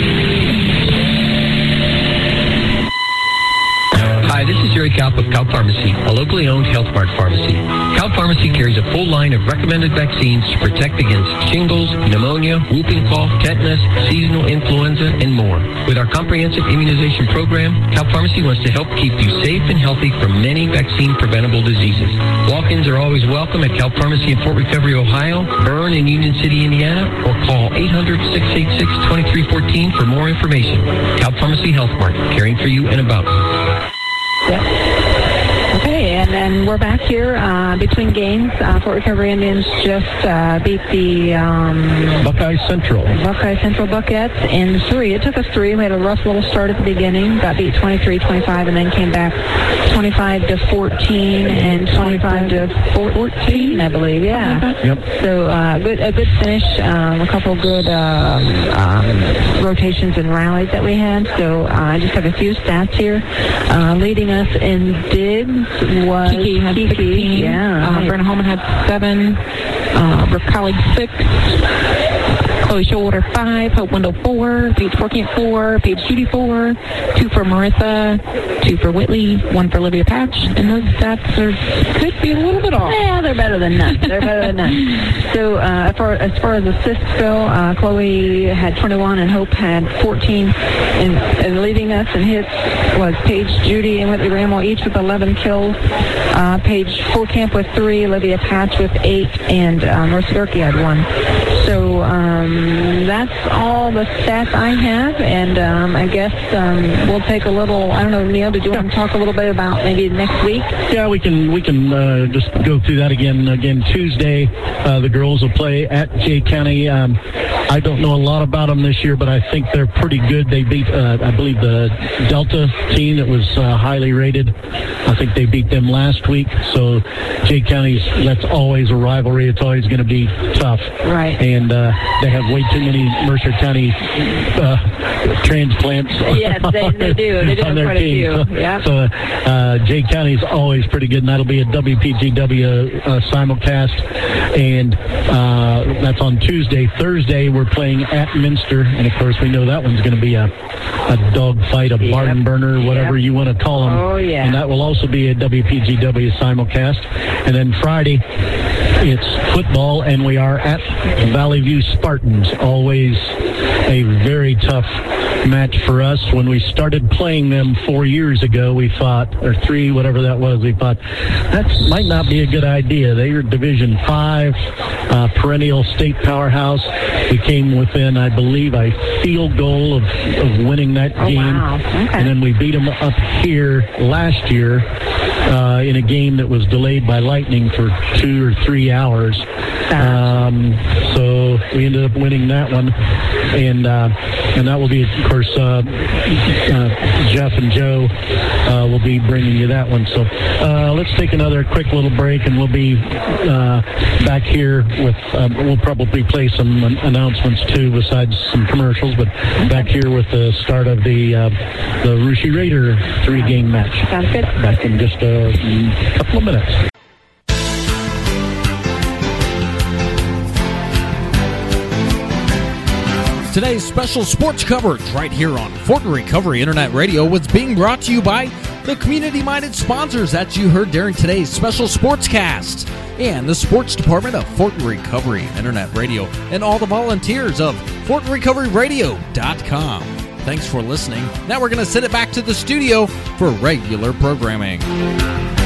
Hi, this is Jerry Kalp of Kalp Pharmacy, a locally owned Health Mart pharmacy. Kalp Pharmacy carries a full line of recommended vaccines to protect against shingles, pneumonia, whooping cough, tetanus, seasonal influenza, and more. With our comprehensive immunization program, Kalp Pharmacy wants to help keep you safe and healthy from many vaccine-preventable diseases. Walk-ins are always welcome at Kalp Pharmacy in Fort Recovery, Ohio, Bern in Union City, Indiana, or call 800-686-2314 for more information. Kalp Pharmacy Health Mart, caring for you and about you. Yep. Okay, and then we're back here between games. Fort Recovery Indians just beat the Buckeye Central Buckettes in 3. It took us 3. We had a rough little start at the beginning. Got beat 23-25, and then came back 25-14 and 25-14, I believe. Yeah. Yep. So a good finish. A couple good rotations and rallies that we had. So I just have a few stats here. Leading us in digs was Kiki had 16. Yeah. Brenna Holman had 7. Brooke Colleague 6. Chloe Showalter 5. Hope Wendell 4. Paige Forkamp 4. Paige Judy 4. 2 for Marissa. 2 for Whitley. 1 for Olivia Patch. And those stats could be a little bit off. Yeah, they're better than none. So as far as assists go, Chloe had 21 and Hope had 14. And leading us in hits was Paige Judy and Whitley Ramel, each with 11 kills. Paige Forkamp with 3, Olivia Patch with 8, and Marissa Durkee had 1. So that's all the stats I have, and I guess we'll take a little. I don't know, Neil. Did you want to talk a little bit about maybe next week? Yeah, we can just go through that again. Again, Tuesday, the girls will play at Jay County. I don't know a lot about them this year, but I think they're pretty good. They beat, I believe, the Delta team that was highly rated. I think they beat them last week. So Jay County's, that's always a rivalry. It's always going to be tough. Right. And they have way too many Mercer County transplants. Yes, they do. They do on have their quite team. a few. Yeah. So Jay County's always pretty good, and that'll be a WPGW simulcast. And that's on Tuesday. Thursday, we're playing at Minster, and of course, we know that one's going to be a dog fight, a barn burner, whatever you want to call them. Oh, yeah. And that will also be a WPGW simulcast. And then Friday, it's football, and we are at Valley View Spartans. Always a very tough match for us. When we started playing them 4 years ago, we thought, or 3, whatever that was, we thought, that might not be a good idea. They are Division 5, perennial state powerhouse. We came within, I believe, a field goal of winning that game. Wow. Okay. And then we beat them up here last year in a game that was delayed by lightning for 2 or 3 hours. So we ended up winning that one, and that will be, of course, Jeff and Joe will be bringing you that one. So let's take another quick little break, and we'll be back here with, we'll probably play some announcements too, besides some commercials, but back here with the start of the Russia Raider 3-game match. Sounds good. Back in just a couple of minutes. Today's special sports coverage right here on Fort Recovery Internet Radio was being brought to you by the community-minded sponsors that you heard during today's special sportscast and the sports department of Fort Recovery Internet Radio and all the volunteers of FortRecoveryRadio.com. Thanks for listening. Now we're going to send it back to the studio for regular programming.